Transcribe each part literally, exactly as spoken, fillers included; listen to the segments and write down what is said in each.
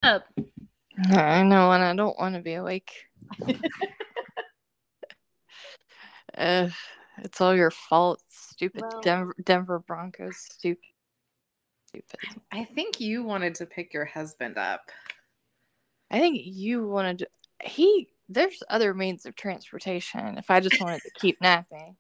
up? I know, and I don't want to be awake. uh, it's all your fault, stupid Well, Denver, Denver Broncos. Stupid. Stupid. I think you wanted to pick your husband up. I think you wanted to. He. There's other means of transportation. If I just wanted to keep napping.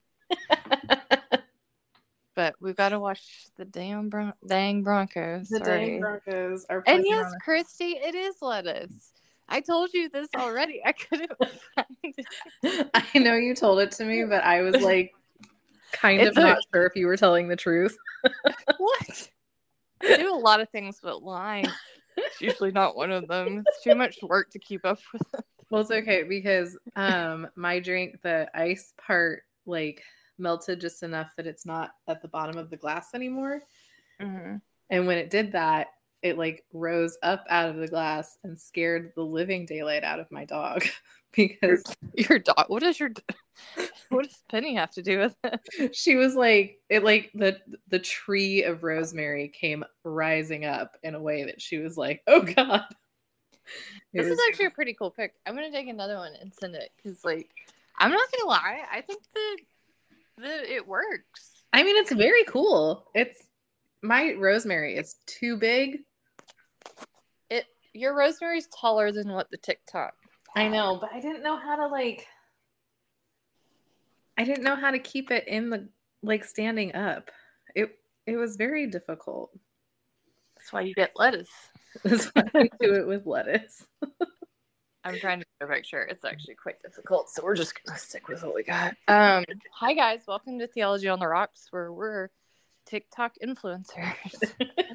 But we've got to watch the damn Bron- dang Broncos. The Sorry. dang Broncos are And playing. yes, on Christy, it is lettuce. I told you this already. I couldn't find it. I know you told it to me, but I was like kind It's of a- not sure if you were telling the truth. What? I do a lot of things but lie. It's usually not one of them. It's too much work to keep up with them. Well, it's okay because um my drink, the ice part, like melted just enough that it's not at the bottom of the glass anymore. Mm-hmm. And when it did that, it like rose up out of the glass and scared the living daylight out of my dog because your, your dog. What does your what does Penny have to do with it? She was like it like the the tree of rosemary came rising up in a way that she was like, oh god. This was, is actually a pretty cool pic. I'm gonna take another one and send it because, like, I'm not gonna lie. I think that that it works. I mean, it's very cool. It's my rosemary is too big. It your rosemary's taller than what the TikTok. I know, but I didn't know how to like. I didn't know how to keep it in the like standing up. It it was very difficult. That's why you get lettuce. That's why we do it with lettuce. I'm trying to make sure it's actually quite difficult, so we're just gonna stick with what we got. Um, hi guys, welcome to Theology on the Rocks, where we're TikTok influencers.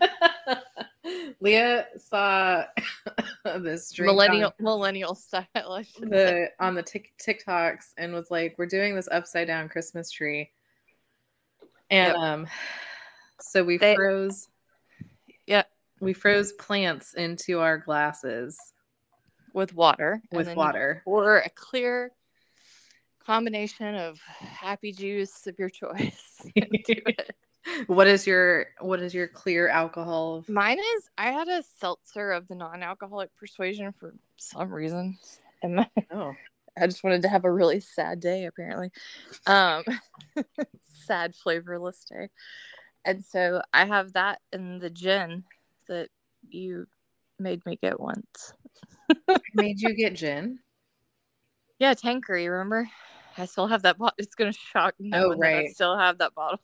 Leah saw this drink millennial on, millennial style the on the tic- TikToks and was like, "We're doing this upside down Christmas tree," and yep. um, so we they, froze. Yeah, we froze plants into our glasses with water. With and then water, or a clear combination of happy juice of your choice. What is your what is your clear alcohol? Mine is I had a seltzer of the non-alcoholic persuasion for some reason. And my, oh. I just wanted to have a really sad day, apparently. Um, sad, flavorless day. And so I have that in the gin that you made me get once. Made you get gin? Yeah, Tanqueray, remember? I still have that bottle. It's going to shock no oh, one right. that I still have that bottle.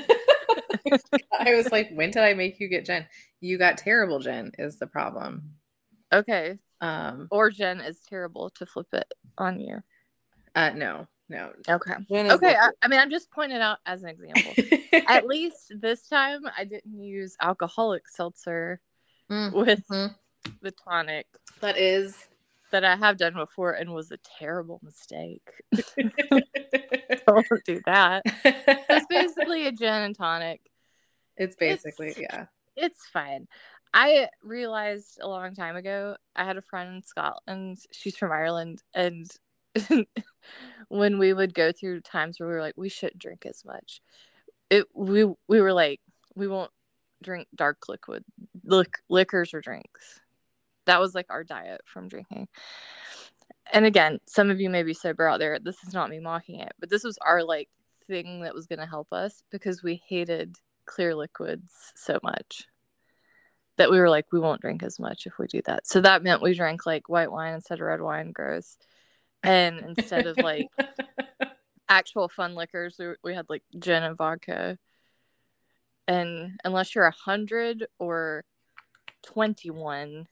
I was like, when did I make you get gin? You got terrible gin is the problem. Okay. Um, or gin is terrible to flip it on you. Uh, no, no. Okay. Okay. I, I mean, I'm just pointing it out as an example. At least this time I didn't use alcoholic seltzer mm-hmm. with the tonic. That is. That I have done before and was a terrible mistake. Don't do that. It's basically a gin and tonic. It's basically, it's, yeah. It's fine. I realized a long time ago, I had a friend in Scotland. She's from Ireland. And when we would go through times where we were like, we shouldn't drink as much. It we we were like, we won't drink dark liquid, lic- liquors or drinks. That was like our diet from drinking. And again, some of you may be sober out there. This is not me mocking it, but this was our like thing that was going to help us because we hated clear liquids so much that we were like, we won't drink as much if we do that. So that meant we drank like white wine instead of red wine. Gross. And instead of like actual fun liquors, we, we had like gin and vodka. And unless you're a hundred or twenty-one,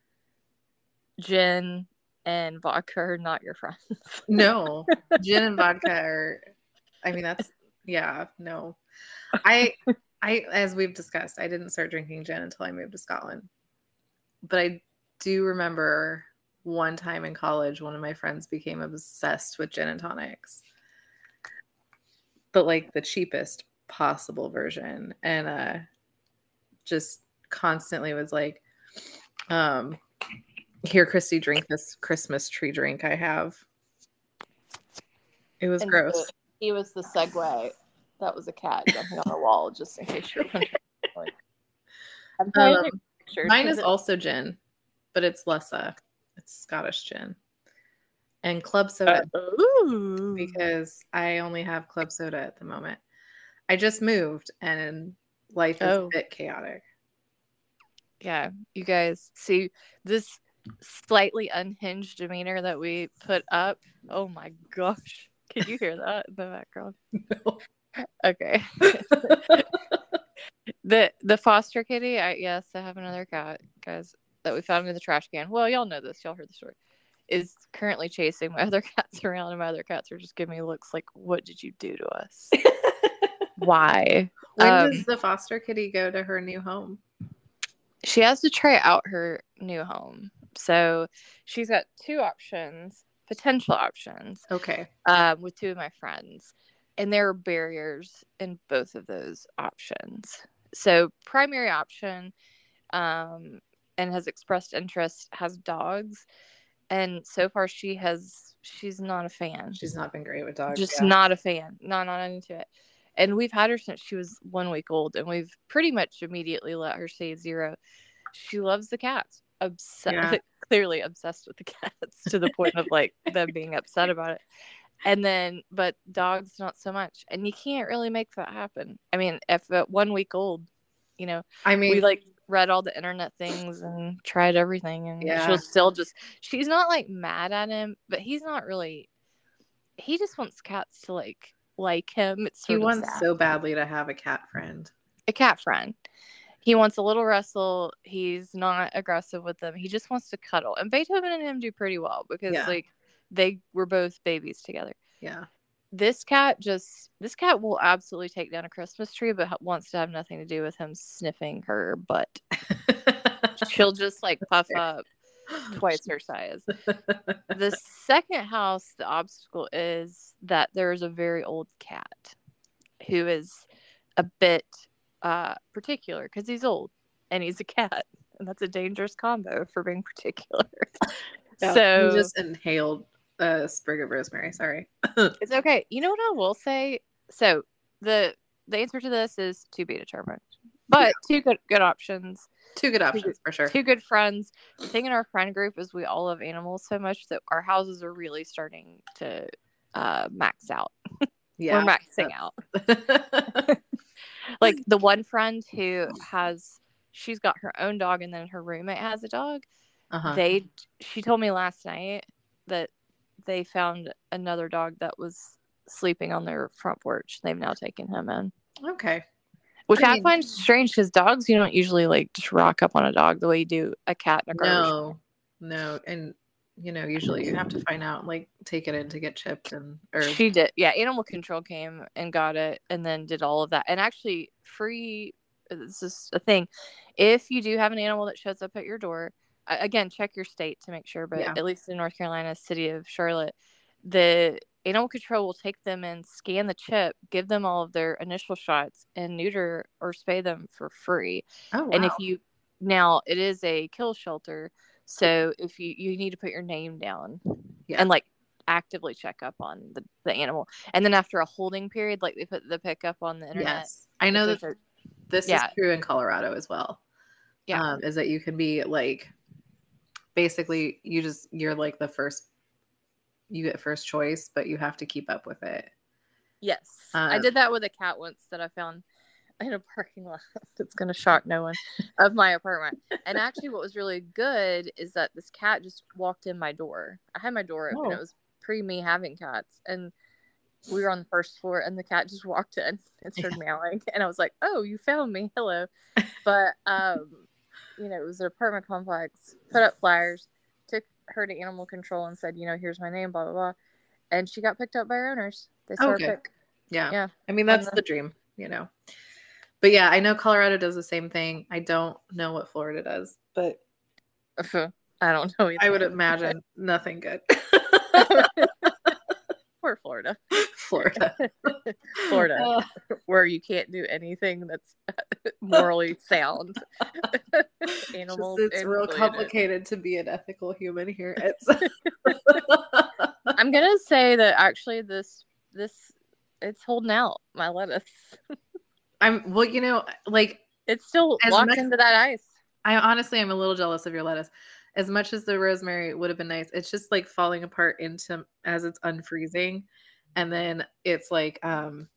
gin and vodka are not your friends. No, gin and vodka are, I mean, that's, yeah, no. I, I, as we've discussed, I didn't start drinking gin until I moved to Scotland. But I do remember one time in college, one of my friends became obsessed with gin and tonics. But like the cheapest possible version. And uh, just constantly was like, um, here, Christy, drink this Christmas tree drink I have. It was and gross. So he was the segue. That was a cat jumping on the wall, just in case you're wondering. Um, mine is also gin. but it's less uh it's Scottish gin and club soda Uh, ooh. because I only have club soda at the moment. I just moved and life is Oh. a bit chaotic. Yeah, you guys see this slightly unhinged demeanor that we put up. Oh my gosh. Can you hear that in the background? No. Okay. the the foster kitty, I yes, I have another cat, guys, that we found in the trash can. Well, y'all know this, y'all heard the story. Is currently chasing my other cats around, and my other cats are just giving me looks like, what did you do to us? Why? When Um, does the foster kitty go to her new home? She has to try out her new home. So she's got two options, potential options. Okay. Um, with two of my friends. And there are barriers in both of those options. So primary option, um, and has expressed interest, has dogs. And so far she has, she's not a fan. She's not been great with dogs. Just yeah. not a fan. Not, not into it. And we've had her since she was one week old, and we've pretty much immediately let her say zero. She loves the cats. Obsessed, yeah. Clearly obsessed with the cats to the point of like them being upset about it. And then, but dogs, not so much. And you can't really make that happen. I mean, if at one week old, you know, I mean, we like read all the internet things and tried everything, and yeah. she'll still just, she's not like mad at him, but he's not really, he just wants cats to like, like him. It's he sort wants of sad. so badly to have a cat friend. A cat friend. He wants a little wrestle. He's not aggressive with them. He just wants to cuddle. And Beethoven and him do pretty well because yeah. like they were both babies together. Yeah. This cat just this cat will absolutely take down a Christmas tree, but wants to have nothing to do with him sniffing her butt. She'll just like puff up twice her size. The second house, the obstacle is that there's a very old cat who is a bit uh, particular because he's old and he's a cat, and that's a dangerous combo for being particular. Yeah, so you just inhaled a sprig of rosemary. Sorry. It's okay. You know what I will say? So the the answer to this is to be determined, but yeah. two good good options. Two good options two, for sure. Two good friends. The thing in our friend group is we all love animals so much that our houses are really starting to uh, max out. Yeah, we're maxing out. Like the one friend who has, she's got her own dog, and then her roommate has a dog. Uh-huh. They, she told me last night that they found another dog that was sleeping on their front porch. They've now taken him in. Okay. Which I, I mean, find strange because dogs, you don't usually like just rock up on a dog the way you do a cat in a garbage. No, no, and you know, usually you have to find out, like, take it in to get chipped and. Or... She did, yeah. Animal control came and got it, and then did all of that. And actually, free. This is a thing. If you do have an animal that shows up at your door, again, check your state to make sure. But yeah. At least in North Carolina, city of Charlotte, the animal control will take them and scan the chip, give them all of their initial shots, and neuter or spay them for free. Oh, wow. And if you now, it is a kill shelter. So if you, you need to put your name down yeah. and like actively check up on the, the animal. And then after a holding period, like they put the pickup on the internet. Yes. I know that a, this yeah. is true in Colorado as well. Yeah. Um, is that you can be like, basically you just, you're like the first, you get first choice, but you have to keep up with it. Yes. Um, I did that with a cat once that I found in a parking lot. It's going to shock no one of my apartment. And actually what was really good is that this cat just walked in my door. I had my door open. Oh. It was pre me having cats. And we were on the first floor and the cat just walked in and started yeah. meowing. And I was like, oh, you found me. Hello. But, um, you know, it was an apartment complex, put up flyers, took her to animal control and said, you know, here's my name, blah, blah, blah. And she got picked up by her owners. They saw okay. her pick. Yeah. Yeah. I mean, that's the... the dream, you know. But yeah, I know Colorado does the same thing. I don't know what Florida does, but I don't know either. I would imagine nothing good. Or Florida. Florida. Florida. Uh, where you can't do anything that's morally sound. Animals. Just, it's real complicated to be an ethical human here. It's I'm gonna say that actually this this it's holding out, my lettuce. I'm well, you know, like it's still locked Mex- into that ice. I honestly am a little jealous of your lettuce. as much as the rosemary would have been nice, it's just like falling apart into as it's unfreezing, and then it's like um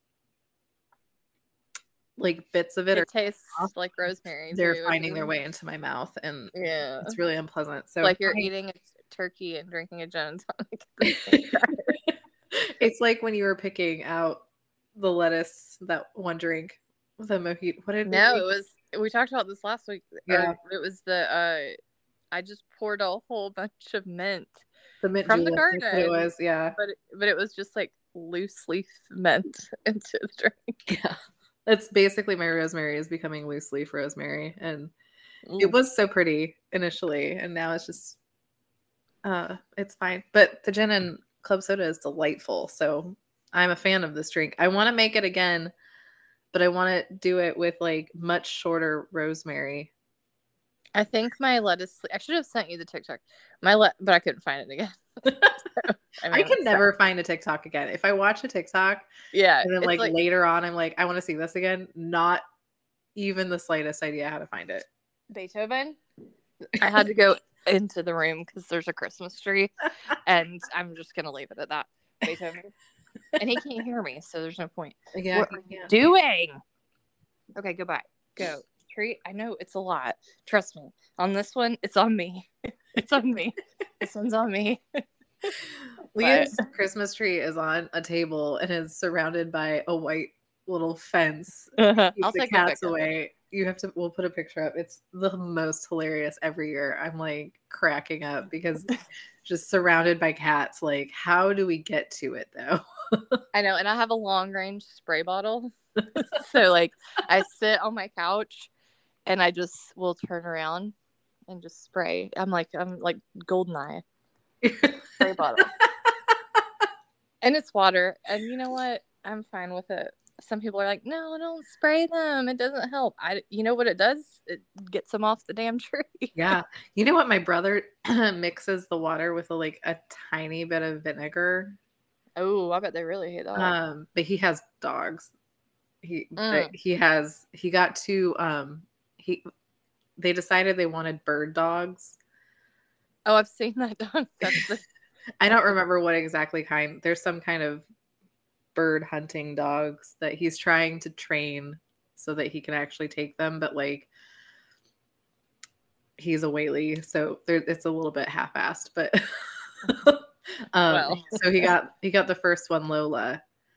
like bits of it are It tastes like rosemary. they're Too. finding their way into my mouth, and Yeah, it's really unpleasant. So like you're I, eating a turkey and drinking a gin and tonic. At the same time. It's like when you were picking out the lettuce, that one drink, the mojito. What did No, we it was. We talked about this last week. Yeah. Or it was the. Uh, I just poured a whole bunch of mint the mint from julep, the garden. that's what it was, yeah. But it, but it was just like loose leaf mint into the drink. Yeah, that's basically my rosemary is becoming loose leaf rosemary, and Ooh. it was so pretty initially, and now it's just uh it's fine. But the gin and club soda is delightful, so I'm a fan of this drink. I want to make it again, but I want to do it with like much shorter rosemary. I think my lettuce. I should have sent you the TikTok. My le- but I couldn't find it again. So, I, mean, I can never find a TikTok again. If I watch a TikTok, yeah, and then like, like later on, I'm like, I want to see this again. Not even the slightest idea how to find it. Beethoven. I had to go into the room because there's a Christmas tree, and I'm just gonna leave it at that. Beethoven, and he can't hear me, so there's no point. Yeah, what are you doing? Okay, goodbye. Go. Tree. I know it's a lot. Trust me. On this one, it's on me. It's on me. This one's on me. Leah's but... Christmas tree is on a table and is surrounded by a white little fence. Uh-huh. Keep I'll the take cats away. You have to. We'll put a picture up. It's the most hilarious every year. I'm like cracking up because just surrounded by cats. Like, how do we get to it though? I know, and I have a long range spray bottle. So like, I sit on my couch. And I just will turn around and just spray. I'm like, I'm like Goldeneye. Spray bottle. And it's water. And you know what? I'm fine with it. Some people are like, no, don't spray them. It doesn't help. I, you know what it does? It gets them off the damn tree. Yeah. You know what? My brother mixes the water with a, like a tiny bit of vinegar. Oh, I bet they really hate that. Um, but he has dogs. He mm. he has he got two um he they decided they wanted bird dogs. Oh, I've seen that dog. That's the... I don't remember what exactly kind. There's some kind of bird hunting dogs that he's trying to train so that he can actually take them, but like he's a Whaley, so there, it's a little bit half-assed, but um well. So he got he got the first one, Lola,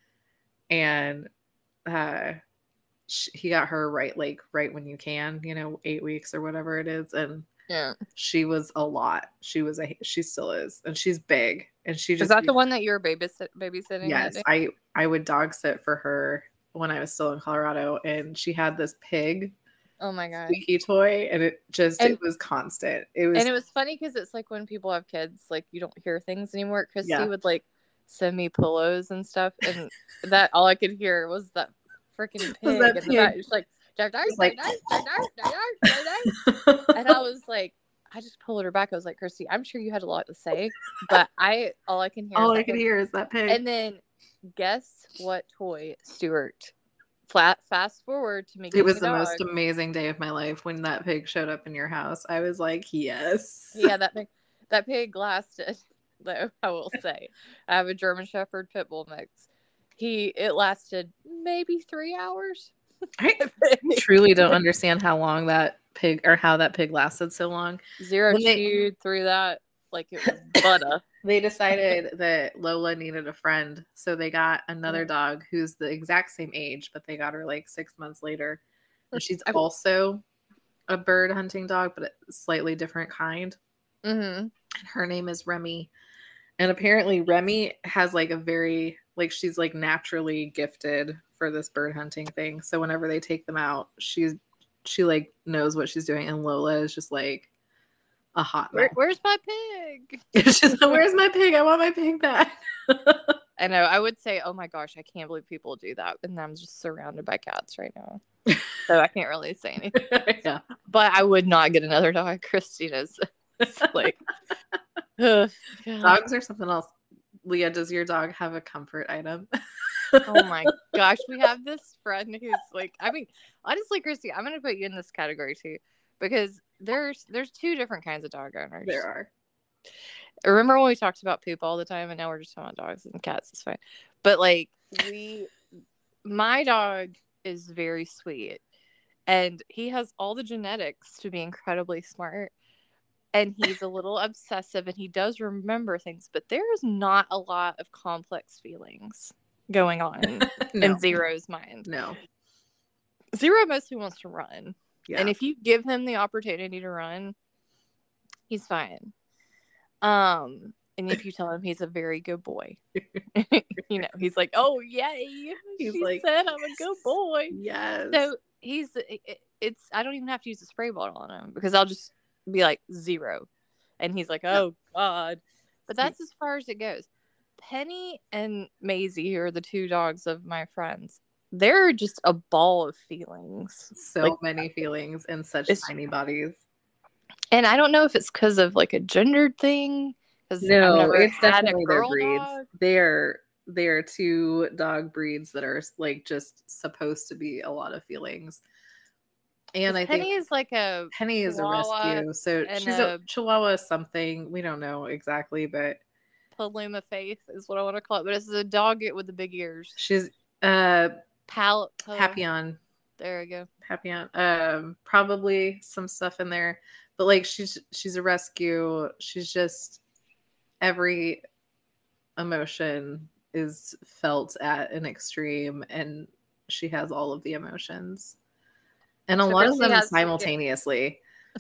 and uh she, he got her right like right when you can, you know, eight weeks or whatever it is, and yeah, she was a lot. She was a she still is, and she's big, and she just is that the one that you were babysit babysitting? Yes, I I would dog sit for her when I was still in Colorado, and she had this pig. Oh my god, squeaky toy, and it just and, it was constant. It was and it was funny because it's like when people have kids, like you don't hear things anymore. Christy yeah. would like send me pillows and stuff, and that all I could hear was that freaking pig in the back. It's like, dark, dark, like dark, dark, dark, dark, dark. And I was like, I just pulled her back. I was like, Christy, I'm sure you had a lot to say, but I all I can hear all is I can pig. hear is that pig. And then guess what toy Stuart flat fast forward to me. It was the dog. Most amazing day of my life when that pig showed up in your house. I was like, yes. Yeah, that pig that pig lasted, though, I will say. I have a German Shepherd pit bull mix. He it lasted maybe three hours. I truly don't understand how long that pig or how that pig lasted so long. Zero when chewed they, through that like it was butter. They decided that Lola needed a friend, so they got another dog who's the exact same age, but they got her like six months later. And she's also a bird hunting dog, but a slightly different kind. Mm-hmm. And her name is Remy. And apparently Remy has like a very, like she's like naturally gifted for this bird hunting thing. So whenever they take them out, she's, she like knows what she's doing. And Lola is just like a hot mess. Where, where's my pig? She's like, where's my pig? I want my pig back. I know. I would say, oh my gosh, I can't believe people do that. And I'm just surrounded by cats right now. So I can't really say anything. Yeah. But I would not get another dog. Christina's like, ugh, dogs are something else. Leah, does your dog have a comfort item? Oh my gosh. We have this friend who's like, I mean, honestly, Christy, I'm going to put you in this category too. Because there's there's two different kinds of dog owners. There are. Remember when we talked about poop all the time, and now we're just talking about dogs and cats? It's fine. But like we, my dog is very sweet, and he has all the genetics to be incredibly smart. And he's a little obsessive, and he does remember things, but there is not a lot of complex feelings going on No. in Zero's mind. No. Zero mostly wants to run. Yeah. And if you give him the opportunity to run, he's fine. Um, and if you tell him he's a very good boy, you know, he's like, oh, yay. He's she like, said I'm a good boy. Yes. So he's, it, it's, I don't even have to use a spray bottle on him because I'll just be like Zero. And he's like, oh, God. But that's as far as it goes. Penny and Maisie, who are the two dogs of my friends, they're just a ball of feelings. So like, many feelings and such tiny bodies. And I don't know if it's because of like a gendered thing. No, I've never it's had definitely a their girl breeds. dog. They're they're two dog breeds that are like just supposed to be a lot of feelings. And I Penny think is like a Penny is a rescue, so she's a, a Chihuahua something. We don't know exactly, but Paloma Faith is what I want to call it. But it's a dog with the big ears. She's uh Pal- Pal- Papillon. There we go. Papillon. Um, probably some stuff in there, but like she's she's a rescue. She's just every emotion is felt at an extreme, and she has all of the emotions. And a so lot of them simultaneously.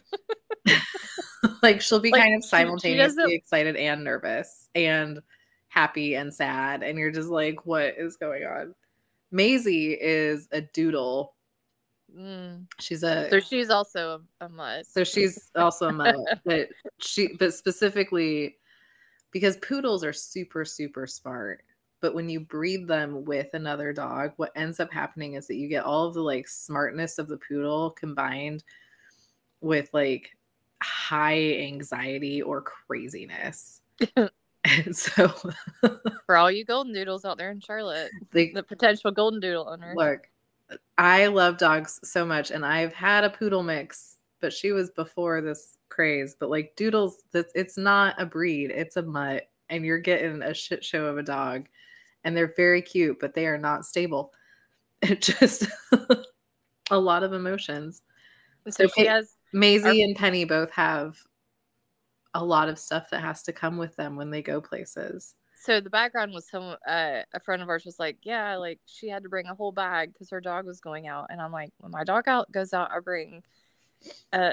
Like she'll be like, kind of simultaneously she, she excited and nervous and happy and sad. And you're just like, what is going on? Maisie is a doodle. Mm. She's a So she's also a, a mutt. So she's also a mutt. but she but specifically because poodles are super, super smart. But when you breed them with another dog, what ends up happening is that you get all of the like smartness of the poodle combined with like high anxiety or craziness. And so for all you golden doodles out there in Charlotte, the, the potential golden doodle owner. Look, I love dogs so much, and I've had a poodle mix, but she was before this craze. But like doodles, it's not a breed, it's a mutt, and you're getting a shit show of a dog. And they're very cute, but they are not stable. It just a lot of emotions. So, so she has Maisie our, and Penny both have a lot of stuff that has to come with them when they go places. So the background was some uh, a friend of ours was like, yeah, like she had to bring a whole bag because her dog was going out. And I'm like, when my dog out goes out, I bring uh,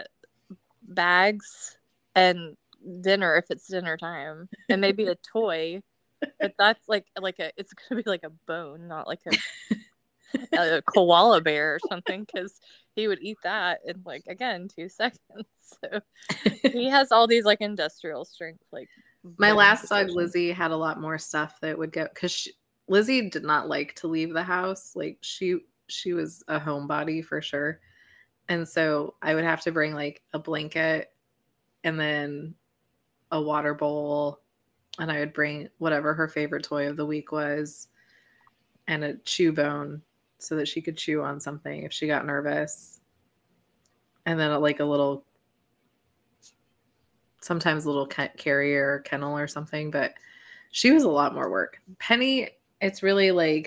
bags and dinner if it's dinner time, and maybe a toy. But that's like like a it's gonna be like a bone, not like a, a koala bear or something, because he would eat that in like again two seconds. So he has all these like industrial strength. Like my last dog Lizzie had a lot more stuff that would go because Lizzie did not like to leave the house. Like she she was a homebody for sure, and so I would have to bring like a blanket and then a water bowl. And I would bring whatever her favorite toy of the week was and a chew bone so that she could chew on something if she got nervous. And then a, like a little, sometimes a little carrier kennel or something. But she was a lot more work. Penny, it's really like.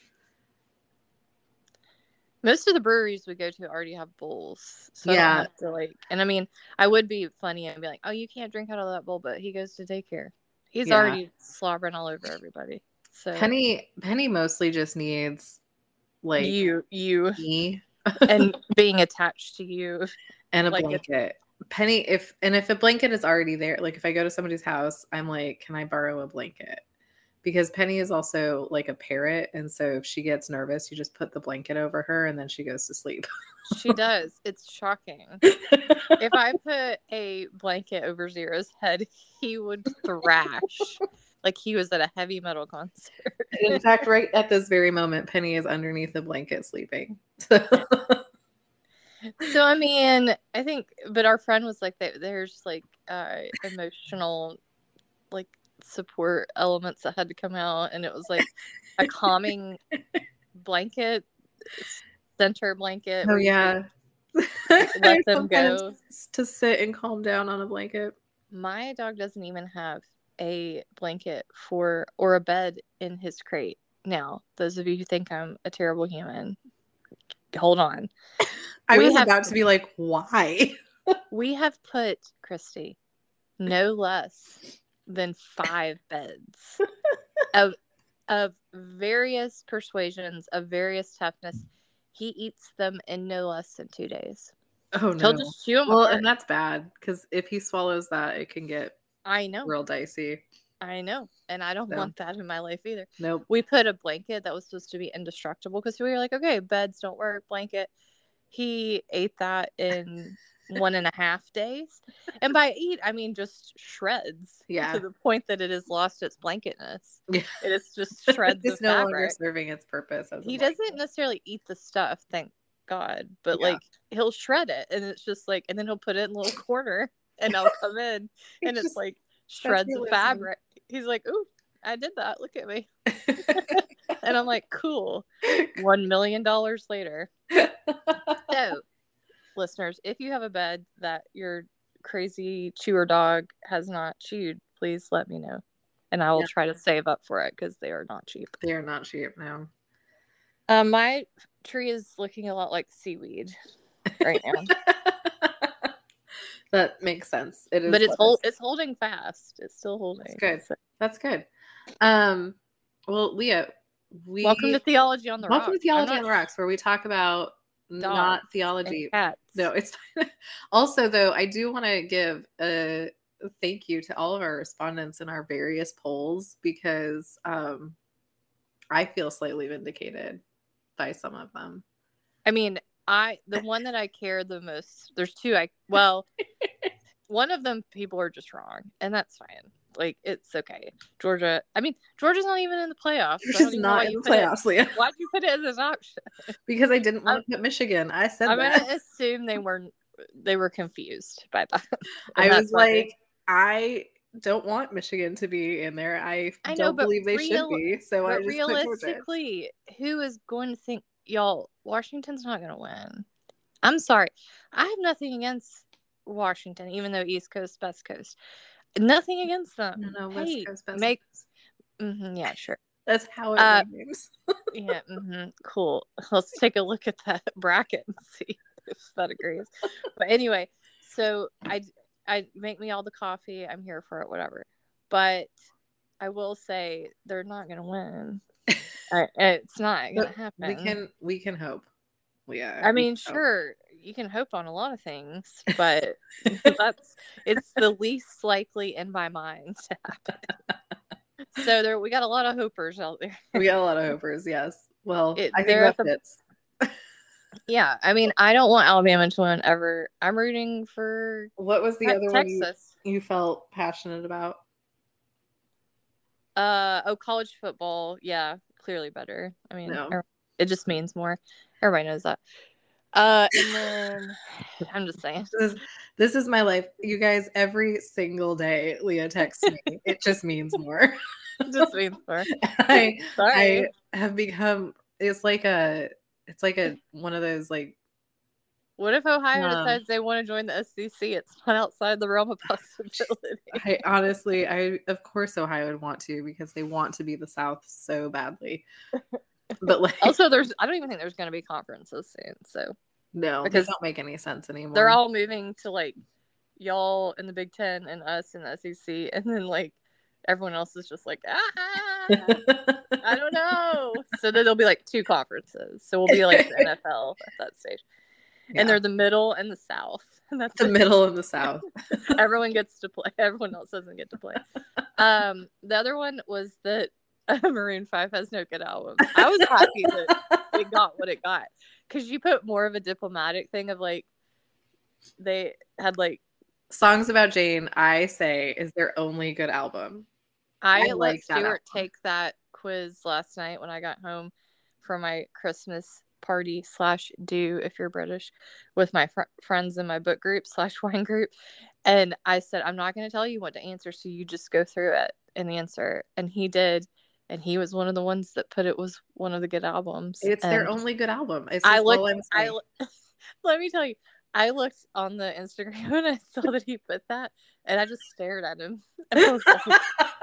Most of the breweries we go to already have bowls. So yeah. I don't have to like, and I mean, I would be funny and be like, oh, you can't drink out of that bowl, but he goes to daycare. He's yeah. already slobbering all over everybody. So Penny, Penny mostly just needs like you, you, me, and being attached to you, and a like blanket. A- Penny, if and if a blanket is already there, like if I go to somebody's house, I'm like, can I borrow a blanket? Because Penny is also like a parrot, and so if she gets nervous, you just put the blanket over her, and then she goes to sleep. She does. It's shocking. If I put a blanket over Zero's head, he would thrash like he was at a heavy metal concert. In fact, right at this very moment, Penny is underneath the blanket sleeping. So, I mean, I think, but our friend was like, there's like uh, emotional, like support elements that had to come out, and it was like a calming blanket. Center blanket. Oh yeah, let them go. To sit and calm down on a blanket. My dog doesn't even have a blanket for or a bed in his crate. Now, those of you who think I'm a terrible human, hold on. I we was have, about to be like, why? We have put, Christy, no less than five beds of of various persuasions, of various toughness. He eats them in no less than two days. Oh no! He'll just chew them well, apart. And that's bad because if he swallows that, it can get I know real dicey. I know, and I don't so. want that in my life either. Nope. We put a blanket that was supposed to be indestructible because we were like, okay, beds don't work, blanket. He ate that in one and a half days, and by eat I mean just shreds. Yeah. To the point that it has lost its blanketness. Yeah. It is just shreds it's of no fabric. longer serving its purpose. As he doesn't necessarily eat the stuff, thank God, but yeah. like he'll shred it, and it's just like, and then he'll put it in a little corner, and I'll come in, and it's like shreds of fabric. He's like, ooh, I did that. Look at me. And I'm like, cool. One million dollars later. So, listeners, if you have a bed that your crazy chewer dog has not chewed, please let me know. And I will yeah. try to save up for it because they are not cheap. They are not cheap, no. Um, my tree is looking a lot like seaweed right now. That makes sense. It is, but it's hold, it's holding fast. It's still holding. That's good. So. That's good. Um, well, Leah, we welcome to Theology on the welcome Rocks. Welcome to Theology on the Rocks, where we talk about not theology. Cats. No, it's also though. I do want to give a thank you to all of our respondents in our various polls because um, I feel slightly vindicated by some of them. I mean, I the one that I care the most. There's two. I well, one of them people are just wrong, and that's fine. Like it's okay. Georgia. I mean, Georgia's not even in the playoffs. Georgia's so not in the playoffs, Leah. Why'd you put it as an option? Because I didn't want to put Michigan. I said I'm that. I'm gonna assume they were they were confused by that. I was like, it. I don't want Michigan to be in there. I, I don't know, believe they real, should be. So I just realistically, who is going to think, y'all? Washington's not going to win. I'm sorry. I have nothing against Washington, even though East Coast, West Coast, nothing against them. No, no, hey, West Coast, West make, Coast. Mm-hmm, yeah, sure. That's how it uh, names. Yeah, mm-hmm, cool. Let's take a look at that bracket and see if that agrees. But anyway, so I. I make me all the coffee. I'm here for it, whatever. But I will say they're not going to win. I, it's not going to happen. We can we can hope. Yeah. I mean, sure, hope. You can hope on a lot of things, but that's it's the least likely in my mind to happen. So there, we got a lot of hopers out there. We got a lot of hopers. Yes. Well, it, I think that the, fits. Yeah, I mean, I don't want Alabama to win ever. I'm rooting for what was the Te- other Texas. one you, you felt passionate about? Uh oh, college football. Yeah, clearly better. I mean, no. It just means more. Everybody knows that. Uh, and then I'm just saying, this is, this is my life, you guys. Every single day, Leah texts me. It just means more. It just means more. I, Sorry. I have become. It's like a. It's like a one of those like. What if Ohio um, decides they want to join the S E C? It's not outside the realm of possibility. I honestly, I of course Ohio would want to because they want to be the South so badly. But like, also, there's I don't even think there's going to be conferences soon. So no, because they don't make any sense anymore. They're all moving to like y'all in the Big Ten and us in the S E C, and then like everyone else is just like ah. I don't know. So then there'll be like two conferences. So we'll be like the N F L at that stage. Yeah. And they're the middle and the South. And that's the it. middle and the South. Everyone gets to play. Everyone else doesn't get to play. Um, the other one was that uh, Maroon five has no good albums. I was happy that it got what it got. Because you put more of a diplomatic thing of like, they had like. Songs About Jane, I say, is their only good album. I, I like let Stuart take that quiz last night when I got home from my Christmas party slash do if you're British with my fr- friends in my book group slash wine group, and I said I'm not going to tell you what to answer, so you just go through it and answer. And he did, and he was one of the ones that put it was one of the good albums. It's and their only good album. It's I looked. I Let me tell you, I looked on the Instagram and I saw that he put that, and I just stared at him. And I was like,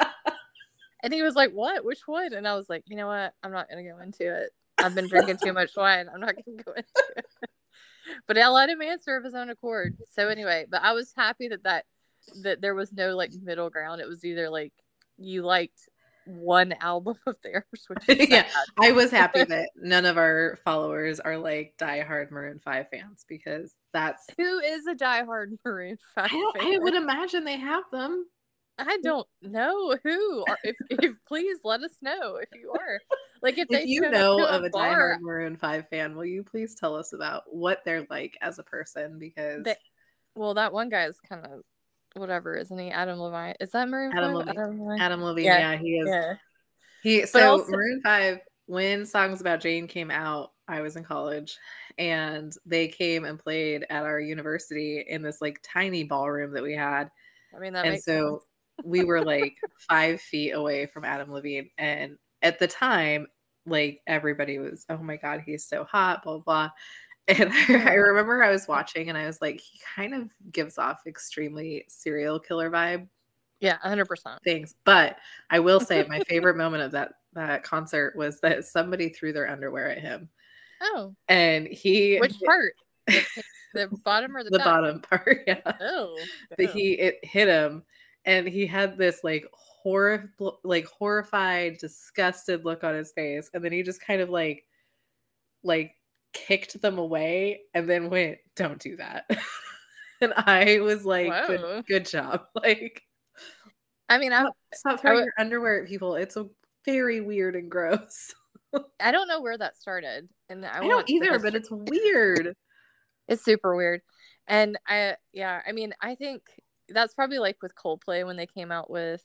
and he was like, "What? Which one?" And I was like, "You know what? I'm not gonna go into it. I've been drinking too much wine. I'm not gonna go into it." But I let him answer of his own accord. So anyway, but I was happy that that that there was no like middle ground. It was either like you liked one album of theirs, which is yeah, I was happy that none of our followers are like diehard Maroon five fans, because that's who is a diehard Maroon five I, fan? I would imagine they have them. I don't know who. Or if, if please let us know if you are. Like if, if they you showed know up to of a a bar, diehard Maroon five fan, will you please tell us about what they're like as a person? Because they, well, that one guy is kind of whatever, isn't he? Adam Levine. Is that Maroon Adam five? Levine, Adam Levine. Adam Levine, Yeah, yeah, he is. yeah. He But so also, Maroon five, when Songs About Jane came out, I was in college, and they came and played at our university in this like tiny ballroom that we had. I mean, that And makes so sense. we were like five feet away from Adam Levine. And at the time, like everybody was, oh my God, he's so hot, blah, blah. And I, I remember I was watching and I was like, he kind of gives off extremely serial killer vibe. Yeah, one hundred percent. Things. But I will say my favorite moment of that, that concert was that somebody threw their underwear at him. Oh. And he... Which part? The, the bottom or the, the top? bottom part, yeah. Oh. But he, it hit him. And he had this like horror, like horrified, disgusted look on his face. And then he just kind of like, like kicked them away and then went, "Don't do that." And I was like, good, good job. Like, I mean, I stop throwing I, your underwear at people. It's a very weird and gross. I don't know where that started, and I, I don't either, but it's weird. It's super weird. And I, yeah, I mean, I think that's probably like with Coldplay when they came out with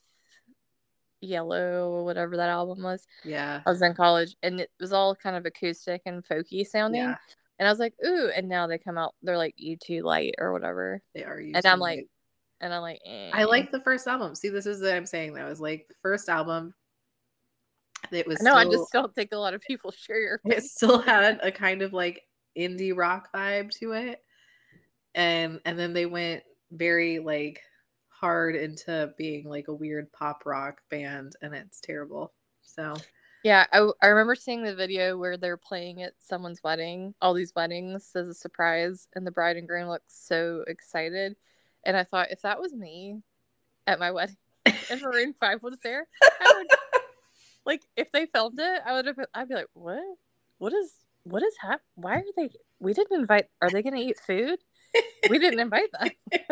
Yellow or whatever that album was. Yeah. I was in college and it was all kind of acoustic and folky sounding. Yeah. And I was like, ooh, and now they come out, they're like U two Light or whatever. They are U two And I'm Light. like, and I'm like, eh. I like the first album. See, this is what I'm saying though. Is like the first album. It was no, still, I just don't think a lot of people share your opinion. It still had a kind of like indie rock vibe to it. And and then they went very like hard into being like a weird pop rock band, and it's terrible. So yeah, I, I remember seeing the video where they're playing at someone's wedding, all these weddings as a surprise, and the bride and groom looked so excited. And I thought, if that was me at my wedding and Maroon five was there, I would, like, if they filmed it, I would have, I'd be like, what? What is, what is happening? Why are they, we didn't invite, are they going to eat food? We didn't invite them.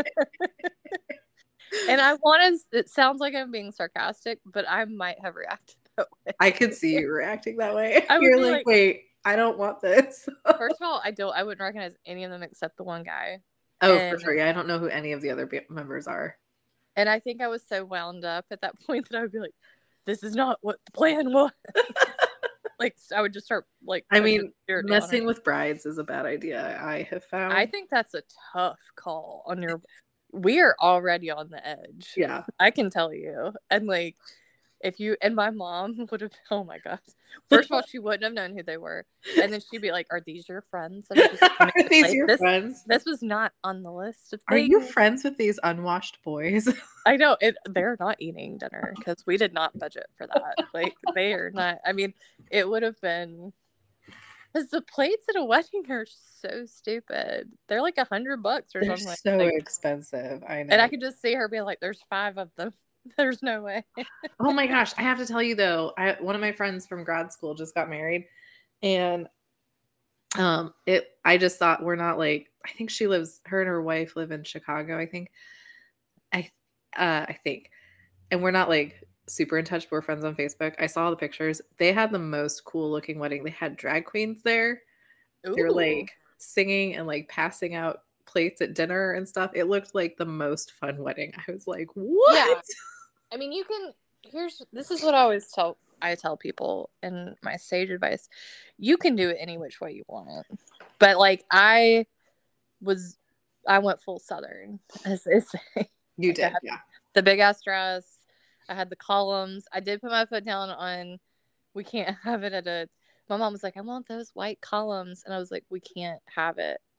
And I want to, it sounds like I'm being sarcastic, but I might have reacted that way. I could see you reacting that way. I You're like, like, wait, I don't want this. First of all, I don't, I wouldn't recognize any of them except the one guy. Oh, and, for sure. Yeah, I don't know who any of the other members are. And I think I was so wound up at that point that I would be like, this is not what the plan was. Like, I would just start, like... I mean, messing with brides is a bad idea, I have found. I think that's a tough call on your... We are already on the edge. Yeah. I can tell you. And, like, if you... And my mom would have... Oh, my God. First of all, she wouldn't have known who they were. And then she'd be like, are these your friends? And are these like, your this, friends? This was not on the list of things. Are you friends with these unwashed boys? I know. It, they're not eating dinner because we did not budget for that. Like, they are not... I mean, it would have been... Because the plates at a wedding are so stupid. They're like a hundred bucks or They're something. So like, expensive. I know. And I could just see her be like, "There's five of them. There's no way." Oh my gosh! I have to tell you though, I, one of my friends from grad school just got married, and um, it. I just thought we're not like. I think she lives. Her and her wife live in Chicago. I think. I, uh, I think, and we're not like super in touch, but we're friends on Facebook. I saw the pictures. They had the most cool looking wedding. They had drag queens there. Ooh. They were like singing and like passing out plates at dinner and stuff. It looked like the most fun wedding. I was like, what? Yeah. I mean, you can, here's, this is what I always tell, I tell people in my sage advice. You can do it any which way you want it. But like, I was, I went full Southern, as they say. You did, yeah. The big ass dress. I had the columns. I did put my foot down on, we can't have it at a, my mom was like, I want those white columns. And I was like, we can't have it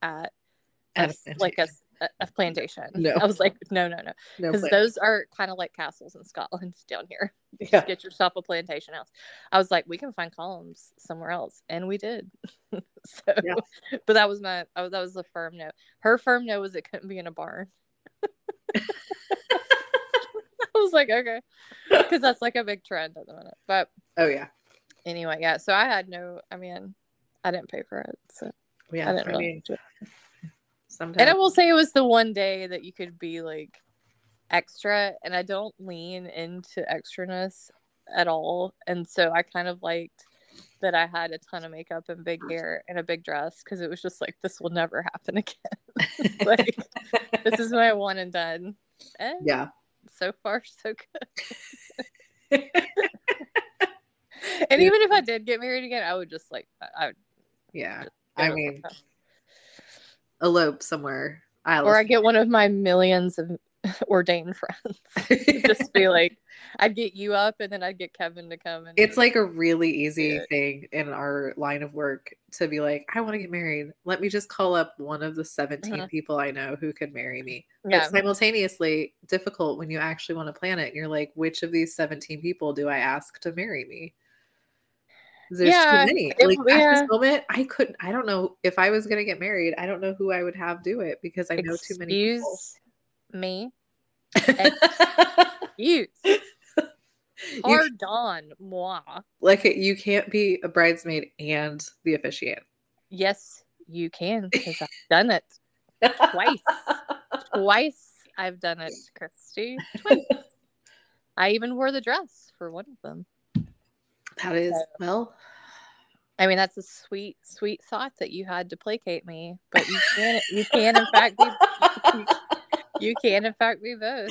at, At a, a like a, a plantation. No. I was like, no, no, no. Because No those are kind of like castles in Scotland down here. Yeah. Just get yourself a plantation house. I was like, we can find columns somewhere else. And we did. So, Yeah. but that was my, oh, that was the firm no. Her firm no was it couldn't be in a barn. I was like, okay. Because that's like a big trend at the minute. But oh yeah. Anyway, yeah. So I had no, I mean, I didn't pay for it. So Yeah. I didn't I really mean, it. sometimes. And I will say it was the one day that you could be like extra, and I don't lean into extraness at all. And so I kind of liked that I had a ton of makeup and big hair and a big dress, because it was just like, this will never happen again. Like, this is my one and done. And yeah. So far, so good. And even if I did get married again, I would just like, I would. Yeah. I mean, elope somewhere. I or I get one of my millions of ordained friends. Just be like, I'd get you up, and then I'd get Kevin to come. And it's like a really easy thing in our line of work to be like, I want to get married. Let me just call up one of the seventeen uh-huh. people I know who could marry me. Yeah. But simultaneously difficult when you actually want to plan it. And you're like, which of these seventeen people do I ask to marry me? There's yeah, too many. It, like yeah. At this moment, I couldn't. I don't know if I was going to get married. I don't know who I would have do it, because I know Excuse too many people. Me. Excuse. Pardon moi. Like, you can't be a bridesmaid and the officiant. Yes, you can, because I've done it twice. Twice I've done it, Christy. Twice. I even wore the dress for one of them. That is, so, well, I mean, that's a sweet, sweet thought that you had to placate me, but you can, you can in fact be, you, you can in fact be both.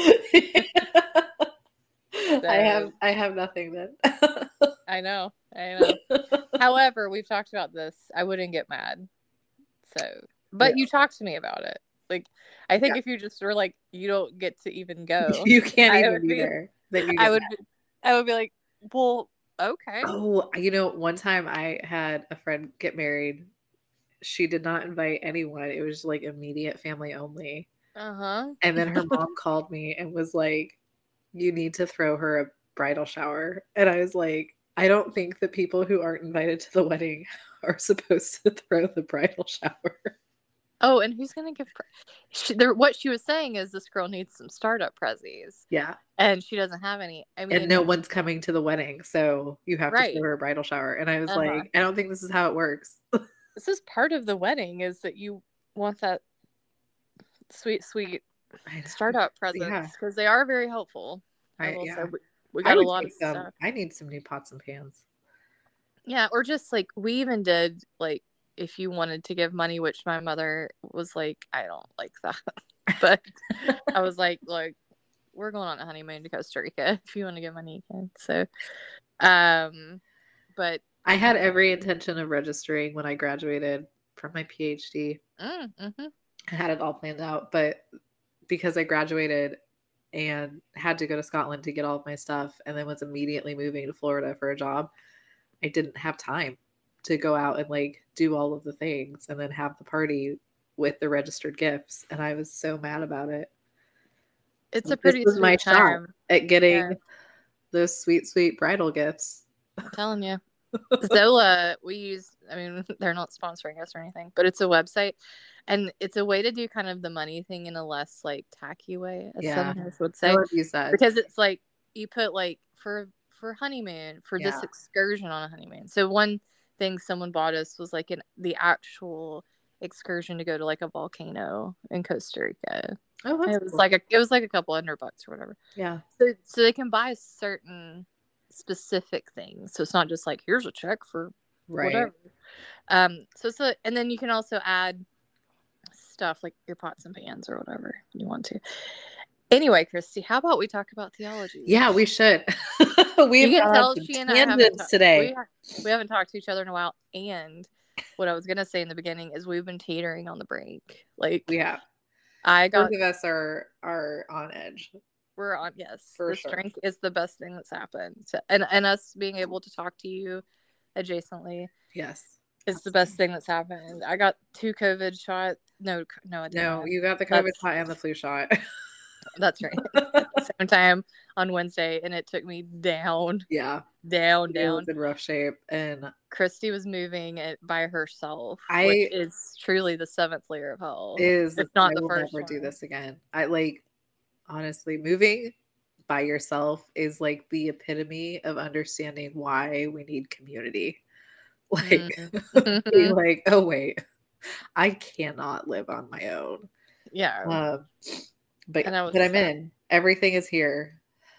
So, I have, I have nothing then. I know, I know. However, we've talked about this. I wouldn't get mad. So, but yeah. You talked to me about it. Like, I think yeah. If you just were like, you don't get to even go, you can't I even be there. Then you I would, be, I would be like, well. Okay. Oh, you know, one time I had a friend get married. She did not invite anyone. It was like immediate family only. Uh-huh. And then her mom called me and was like, you need to throw her a bridal shower. And I was like, I don't think the people who aren't invited to the wedding are supposed to throw the bridal shower. Oh, and who's going to give... Pre- she, there, what she was saying is this girl needs some startup prezzies. Yeah. And she doesn't have any. I mean, and no one's coming to the wedding, so you have right. to throw her a bridal shower. And I was uh-huh. like, I don't think this is how it works. This is part of the wedding, is that you want that sweet, sweet startup presents, because yeah. they are very helpful. I, I will yeah. say we, we got a lot of some, stuff. I need some new pots and pans. Yeah, or just like, we even did like, if you wanted to give money, which my mother was like, I don't like that. But I was like, look, we're going on a honeymoon to Costa Rica. If you want to give money, you can. So, um, but I had every intention of registering when I graduated from my PhD. Mm-hmm. I had it all planned out, but because I graduated and had to go to Scotland to get all of my stuff, and then was immediately moving to Florida for a job, I didn't have time to go out and like do all of the things and then have the party with the registered gifts. And I was so mad about it. It's like, a pretty this was my time. shot at getting yeah. those sweet, sweet bridal gifts. I'm telling you. Zola, we use, I mean, they're not sponsoring us or anything, but it's a website, and it's a way to do kind of the money thing in a less like tacky way, as yeah. some of us would say. I would use that. Because it's like, you put like for for honeymoon, for yeah. this excursion on a honeymoon. So one thing someone bought us was like an the actual excursion to go to like a volcano in Costa Rica. Oh, that's it was cool. like a it was like a couple hundred bucks or whatever. Yeah. So so they can buy certain specific things. So it's not just like, here's a check for right. whatever. Um. So it's a, and then you can also add stuff like your pots and pans or whatever you want to. Anyway, Christy, how about we talk about theology? Yeah, we should. we you can tell she and I haven't ta- today. We, we haven't talked to each other in a while. And what I was gonna say in the beginning is we've been teetering on the brink. Like, yeah, I got both of us are are on edge. We're on yes. For the sure. Drink is the best thing that's happened, so, and and us being able to talk to you adjacently. Yes, It's the best thing that's happened. I got two COVID shots. No, no, I did No, not. you got the COVID That's, shot and the flu shot. that's right. At the same time on Wednesday, and it took me down, Yeah. down, It down. was in rough shape. And Christy was moving it by herself, I which is truly the seventh layer of hell. is If not I the will first never one. do this again. I like honestly moving by yourself is like the epitome of understanding why we need community. Like Mm-hmm. being like, oh wait, I cannot live on my own. Yeah. Um, but And I was but I'm sad. in. Everything is here.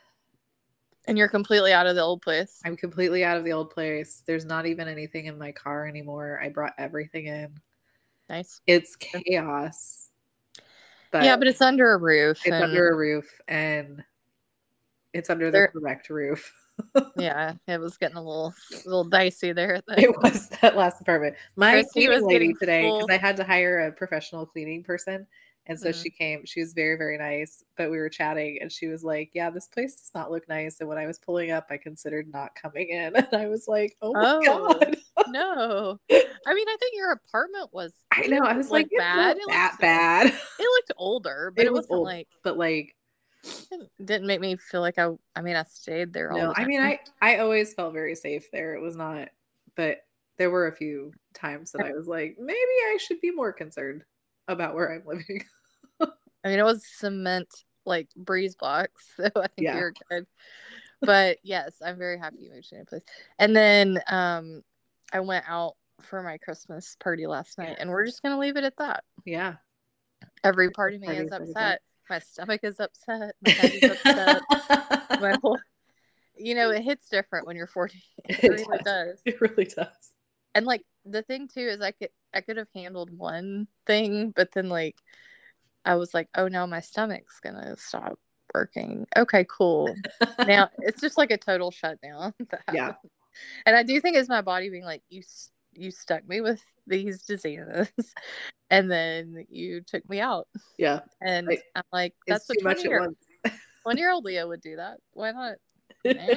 And you're completely out of the old place. I'm completely out of the old place. There's not even anything in my car anymore. I brought everything in. Nice. It's chaos. But yeah, but it's under a roof. it's and under a roof and it's under the there- correct roof. Yeah, it was getting a little a little dicey there. At the, It was that last apartment. My Christy was cleaning lady getting today, because full- I had to hire a professional cleaning person. And so Mm. she came. She was very, very nice. But we were chatting and she was like, yeah, this place does not look nice. And when I was pulling up, I considered not coming in. And I was like, oh my Oh. God. No, I mean, I think your apartment was. I know. I was like, it's bad. not It that looked, bad. It looked older, but It it, was wasn't old, like. But like, It didn't make me feel like I. I mean, I stayed there all no, the time. I mean, I I always felt very safe there. It was not, but there were a few times that I was like, maybe I should be more concerned about where I'm living. I mean, it was cement like breeze blocks, so I think Yeah. you're good. But yes, I'm very happy you moved to a new place. And then um, I went out for my Christmas party last night, Yeah. and we're just gonna leave it at that. Yeah. Every part of me Party, is party, upset. My stomach is upset. My head is upset. My whole, you know, it hits different when you're forty. It, It really does. does. It really does. And like the thing too is, I could I could have handled one thing, but then like I was like, oh no, my stomach's gonna stop working. Okay, cool. Now it's just like a total shutdown. Yeah. And I do think it's my body being like, you you stuck me with these diseases, and then you took me out. Yeah. And Like, I'm like, that's it's what too much twenty at year once. twenty year old Leo would do that. Why not? Eh?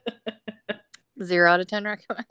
Zero out of ten recommend.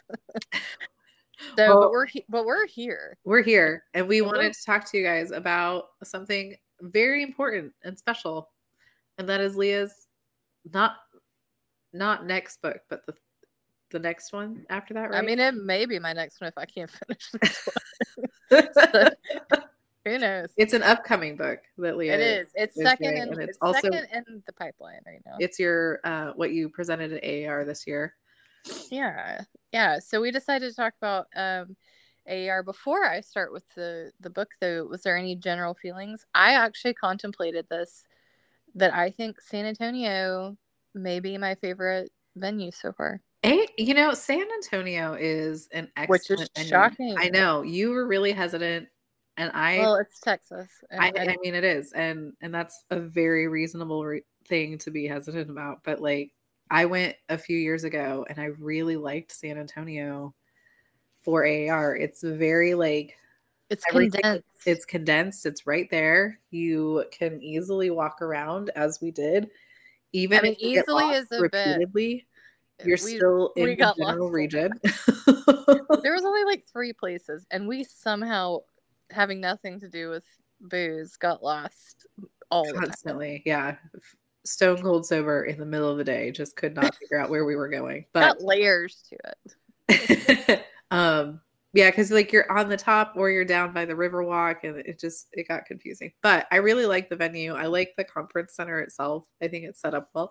So, Well, but we're he- but we're here. We're here, and we Well, wanted to talk to you guys about something very important and special, and that is Leah's not not next book, but the the next one after that, right? I mean, it may be my next one if I can't finish this one. So, who knows? It's an upcoming book that Leah It is. It's is second, doing, and and it's, it's also second in the pipeline right now. it's your uh, what you presented at A A R this year. Yeah, yeah. So we decided to talk about um, A A R. Before I start with the the book, though, was there any general feelings? I actually contemplated this, that I think San Antonio may be my favorite venue so far. A, you know, San Antonio is an excellent Which is venue. shocking. I know you were really hesitant, and I Well, it's Texas. I, and I mean, it is, and and that's a very reasonable re- thing to be hesitant about. But like, I went a few years ago, and I really liked San Antonio for A A R. It's very like It's everything- condensed. It's condensed. It's right there. You can easily walk around, as we did. Even I mean, if you get easily lost is a bit. repeatedly, you're we- still in we the got general lost. region. There was only like three places, and we somehow, having nothing to do with booze, got lost all the time. Constantly, yeah. Stone cold sober in the middle of the day, just could not figure out where we were going. But Got layers to it. um yeah, because like you're on the top or you're down by the Riverwalk, and it just it got confusing. But I really like the venue. I like the conference center itself. I think it's set up well.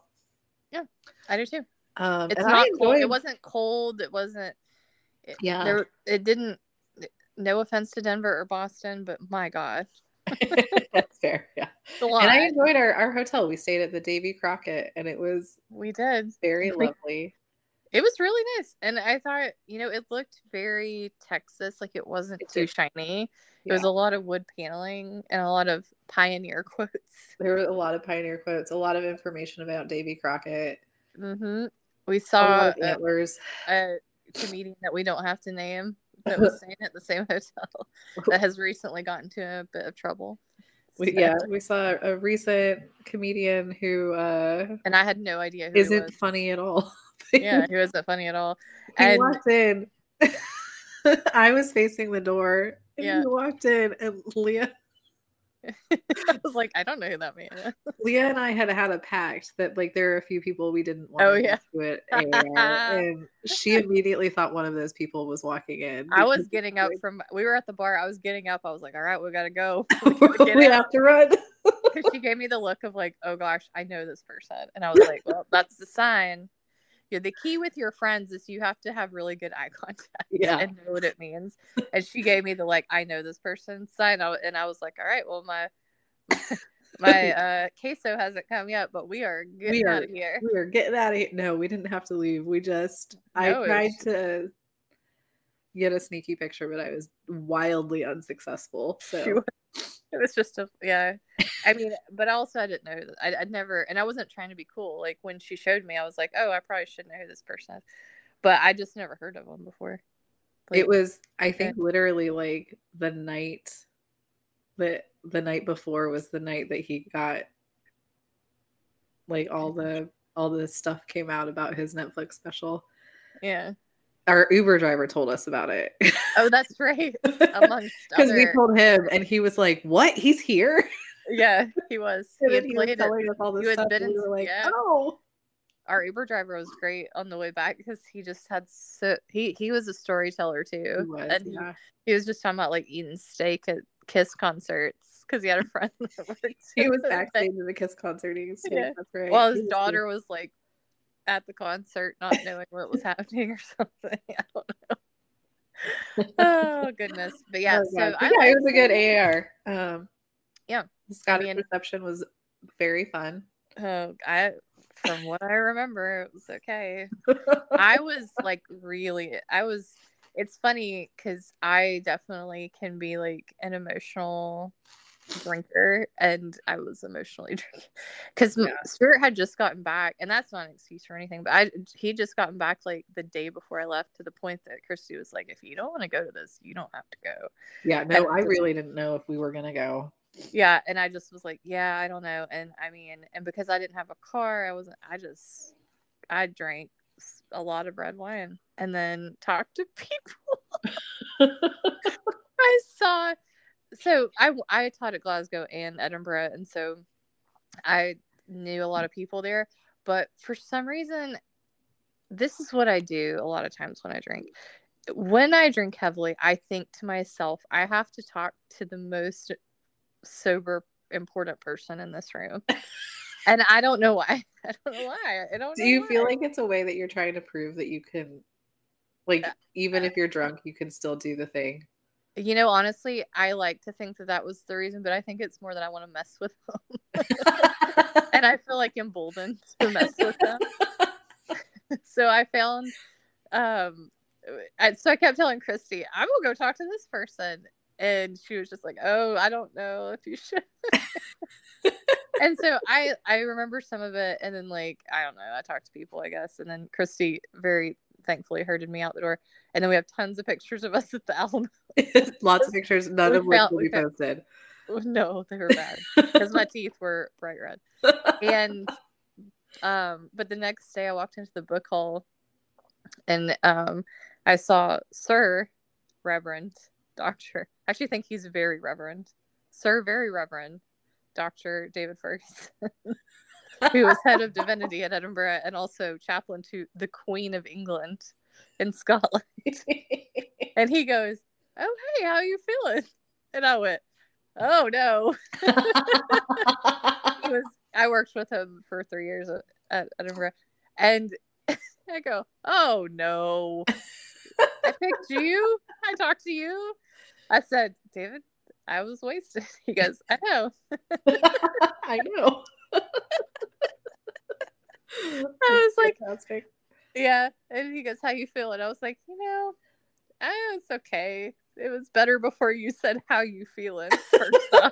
I do too. Um It's and I not cold. enjoyed- It wasn't cold. It wasn't. It, Yeah. There. It didn't. No offense to Denver or Boston, but my God, That's fair. Yeah. it's a lot. And I enjoyed our, our hotel. We stayed at the Davy Crockett, and it was we did. very We- lovely. It was really nice, and I thought, you know, it looked very Texas. Like it wasn't It too did. shiny. Yeah. It was a lot of wood paneling and a lot of pioneer quotes. There were a lot of pioneer quotes, a lot of information about Davy Crockett, Mm-hmm. We a saw lot of a, antlers. a comedian that we don't have to name that was staying at the same hotel that has recently gotten into a bit of trouble. We, So- yeah, we saw a recent comedian who uh, and I had no idea who he isn't was. funny at all. Yeah, he wasn't funny at all. He And walked in. I was facing the door, and Yeah. you walked in, and Leah. I was like, I don't know who that man is. Leah and I had had a pact that like there are a few people we didn't want Oh, to yeah. do it, and she immediately thought one of those people was walking in. I was because, getting up like, from. We were at the bar. I was getting up. I was like, all right, we gotta go. we have to run. Because she gave me the look of like, oh gosh, I know this person, and I was like, well, that's the sign. Yeah, the key with your friends is you have to have really good eye contact Yeah. and know what it means. And she gave me the like, I know this person sign, and I was like, all right, well, my my uh, queso hasn't come yet, but we are getting we are, out of here. We are getting out of here. No, we didn't have to leave. We just, No, I tried was... to get a sneaky picture, but I was wildly unsuccessful. So it was just a, yeah. I mean, but also I didn't know that. I, I'd never, and I wasn't trying to be cool. Like when she showed me, I was like, oh, I probably should know who this person is. But I just never heard of them before. Like, it was, I think, literally like the night that the night before was the night that he got like all the all the stuff came out about his Netflix special. Yeah. Our Uber driver told us about it. Oh, that's right. Amongst because other... we told him, and he was like, "What? He's here?" Yeah, he was. And he, had he played was telling it. us all this he stuff. Been and we in, were like, yeah. "Oh." Our Uber driver was great on the way back because he just had so he he was a storyteller too, he was, and yeah. he, he was just talking about like eating steak at Kiss concerts because he had a friend that worked. He was backstage at the Kiss concert eating steak. Yeah. That's right. Well, his was daughter cool. was like at the concert, not knowing what was happening or something. I don't know. Oh goodness, but yeah. Oh, so but I yeah, it was a good A A R. Um, yeah, the Scottish I mean, reception was very fun. Oh, I. From what I remember, it was okay. I was like really, I was, it's funny because I definitely can be like an emotional drinker, and I was emotionally drinking because yeah. Stuart had just gotten back, and that's not an excuse for anything, but I he just gotten back like the day before I left, to the point that Christy was like, if you don't want to go to this, you don't have to go. Yeah, no, and I just, really didn't know if we were going to go. Yeah, and I just was like, yeah, I don't know. And I mean, and because I didn't have a car, I wasn't, I just, I drank a lot of red wine and then talked to people. I saw, so I, I taught at Glasgow and Edinburgh, and so I knew a lot of people there. But for some reason, this is what I do a lot of times when I drink. When I drink heavily, I think to myself, I have to talk to the most sober, important person in this room. And I don't know why. I don't know why. I don't Do know you why. feel like it's a way that you're trying to prove that you can, like, even if you're drunk, you can still do the thing? You know, honestly, I like to think that that was the reason, but I think it's more that I want to mess with them. And I feel like emboldened to mess with them. So I found, um, I, so I kept telling Christy, I'm going to go talk to this person. And she was just like, oh, I don't know if you should. And so I, I remember some of it. And then, like, I don't know, I talked to people, I guess. And then Christy very thankfully herded me out the door. And then we have tons of pictures of us at the Alamo. Lots of pictures, none we of which will be found, posted. No, they were bad because my teeth were bright red. And, um, but the next day I walked into the book hall, and um, I saw Sir Reverend Doctor I actually think he's very reverend. Sir Very Reverend Doctor David Ferguson, who was head of divinity at Edinburgh and also chaplain to the Queen of England in Scotland. And he goes, oh, hey, how are you feeling? And I went, oh, no. He was, I worked with him for three years at, at Edinburgh. And I go, oh, no. I picked you. I talked to you. I said, David, I was wasted. He goes, I know. I know. I was like, fantastic. Yeah. And he goes, how you feel? And I was like, you know, eh, it's okay. It was better before you said how you feeling first off.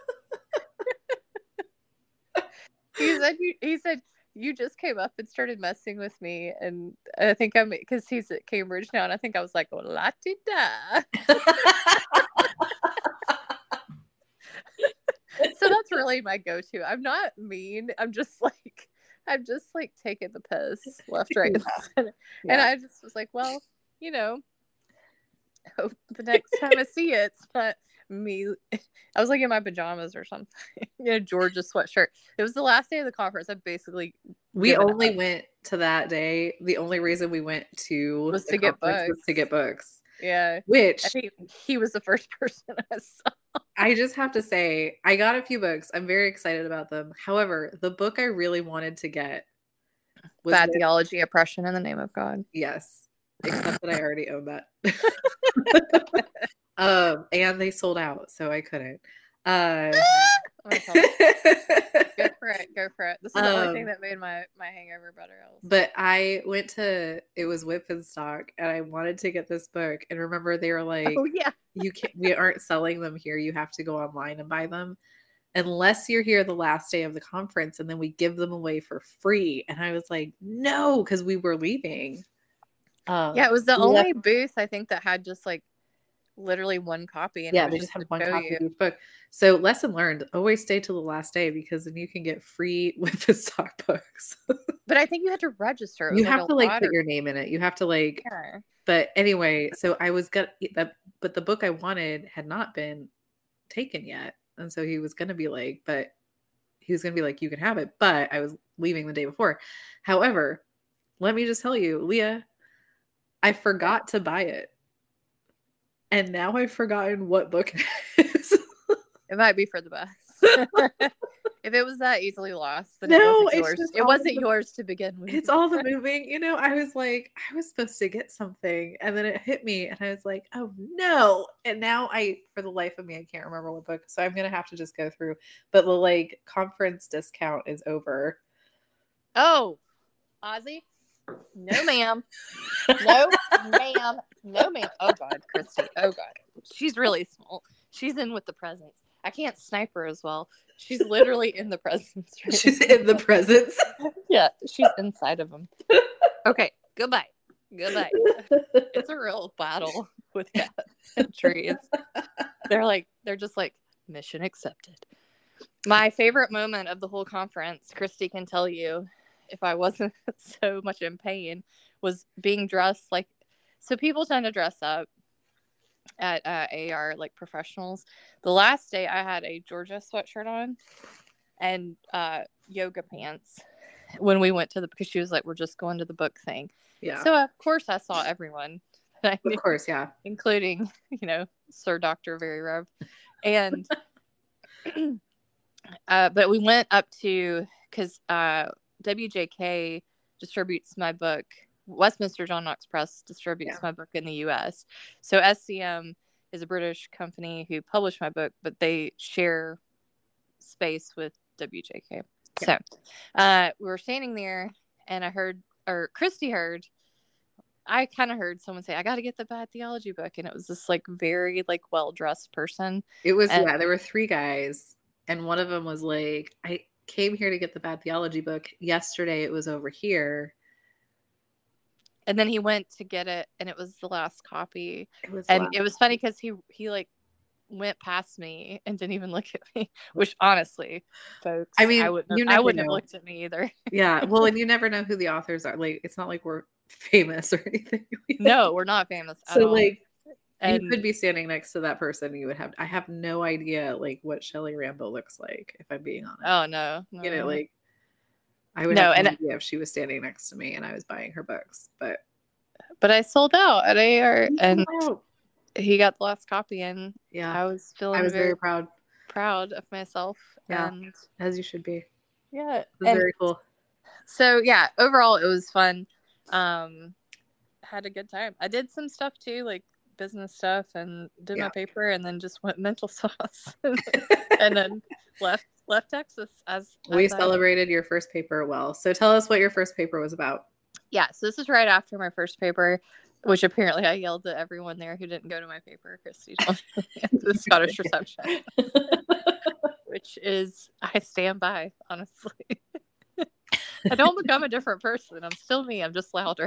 he said, you, he said, you just came up and started messing with me. And I think I'm, because he's at Cambridge now. And I think I was like, oh, la-ti-da. So that's really my go-to. I'm not mean. I'm just like, I'm just like taking the piss left, right, yeah. and center. Yeah. And I just was like, well, you know, hope the next time I see it, it's not me. I was like in my pajamas or something. You know, Georgia sweatshirt. It was the last day of the conference. I basically we only up. went to that day. The only reason we went to was to get books. Was to get books. Yeah. Which I think he was the first person I saw. I just have to say, I got a few books. I'm very excited about them. However, the book I really wanted to get was Bad with, Theology, Oppression in the Name of God. Yes. Except that I already own that. um, and they sold out, so I couldn't. Uh, oh go for it. Go for it. This is the um, only thing that made my, my hangover better. But I went to, it was Whip and Stock, and I wanted to get this book. And remember, they were like, oh, yeah. you can't, we aren't selling them here. You have to go online and buy them. Unless you're here the last day of the conference, and then we give them away for free. And I was like, no, because we were leaving. Um, yeah, it was the only left- booth, I think, that had just like literally one copy. And yeah, they just had one copy you. of each book. So lesson learned, always stay till the last day, because then you can get free with the stock books. But I think you had to register. You have to like put your name in it. You have to like, yeah. But anyway, so I was gonna, that, but the book I wanted had not been taken yet. And so he was going to be like, but he was going to be like, you can have it. But I was leaving the day before. However, let me just tell you, Leah, I forgot to buy it. And now I've forgotten what book it is. It might be for the best. If it was that easily lost, then no, it wasn't yours. It wasn't the, yours to begin with. It's all the moving. You know, I was like, I was supposed to get something. And then it hit me. And I was like, oh, no. And now I, for the life of me, I can't remember what book. So I'm going to have to just go through. But the like conference discount is over. Oh, Ozzy? No, ma'am. No, ma'am. No, ma'am. Oh, God, Christy. Oh, God. She's really small. She's in with the presents. I can't snipe her as well. She's literally in the presents. Right? She's in the presents. Yeah, she's inside of them. Okay, goodbye. Goodbye. It's a real battle with cats and trees. They're like, they're just like, mission accepted. My favorite moment of the whole conference, Christy can tell you, if I wasn't so much in pain, was being dressed like, so people tend to dress up at uh, A R like professionals. The last day I had a Georgia sweatshirt on and uh, yoga pants when we went to the, because she was like, we're just going to the book thing. Yeah. So of course I saw everyone. I knew, of course, yeah. Including, you know, Sir Doctor Very Rev. And, uh, but we went up to, because uh, W J K distributes my book. Westminster John Knox Press distributes yeah. my book in the U S. So S C M is a British company who published my book, but they share space with W J K. Yeah. So uh, we were standing there, and I heard, or Christy heard, I kind of heard someone say, I got to get the Bad Theology book. And it was this like very like well-dressed person. It was, and, yeah, there were three guys. And one of them was like, I came here to get the Bad Theology book. Yesterday it was over here. And then he went to get it, and it was the last copy. It was and last. It was funny because he, he like went past me and didn't even look at me, which honestly, folks, I mean, I wouldn't, you have, I wouldn't know. have looked at me either. Yeah. Well, and you never know who the authors are. Like, it's not like we're famous or anything. No, we're not famous at so all. like, and you could be standing next to that person. You would have, I have no idea like what Shelley Rambo looks like, if I'm being honest. Oh no. no. You know, like I would no, have no and idea if she was standing next to me and I was buying her books, but But I sold out at A R, and out. he got the last copy, and yeah, I was feeling I was very, very proud, proud of myself. Yeah, and as you should be. Yeah, it was very cool. So yeah, overall it was fun. Um, had a good time. I did some stuff too, like business stuff, and did yeah. my paper, and then just went mental sauce, and then left left Texas as, as we I celebrated your first paper well. So tell us what your first paper was about. Yeah, so this is right after my first paper, which apparently I yelled at everyone there who didn't go to my paper. Christy told me at the Scottish reception, which is, I stand by, honestly. I don't become a different person. I'm still me. I'm just louder.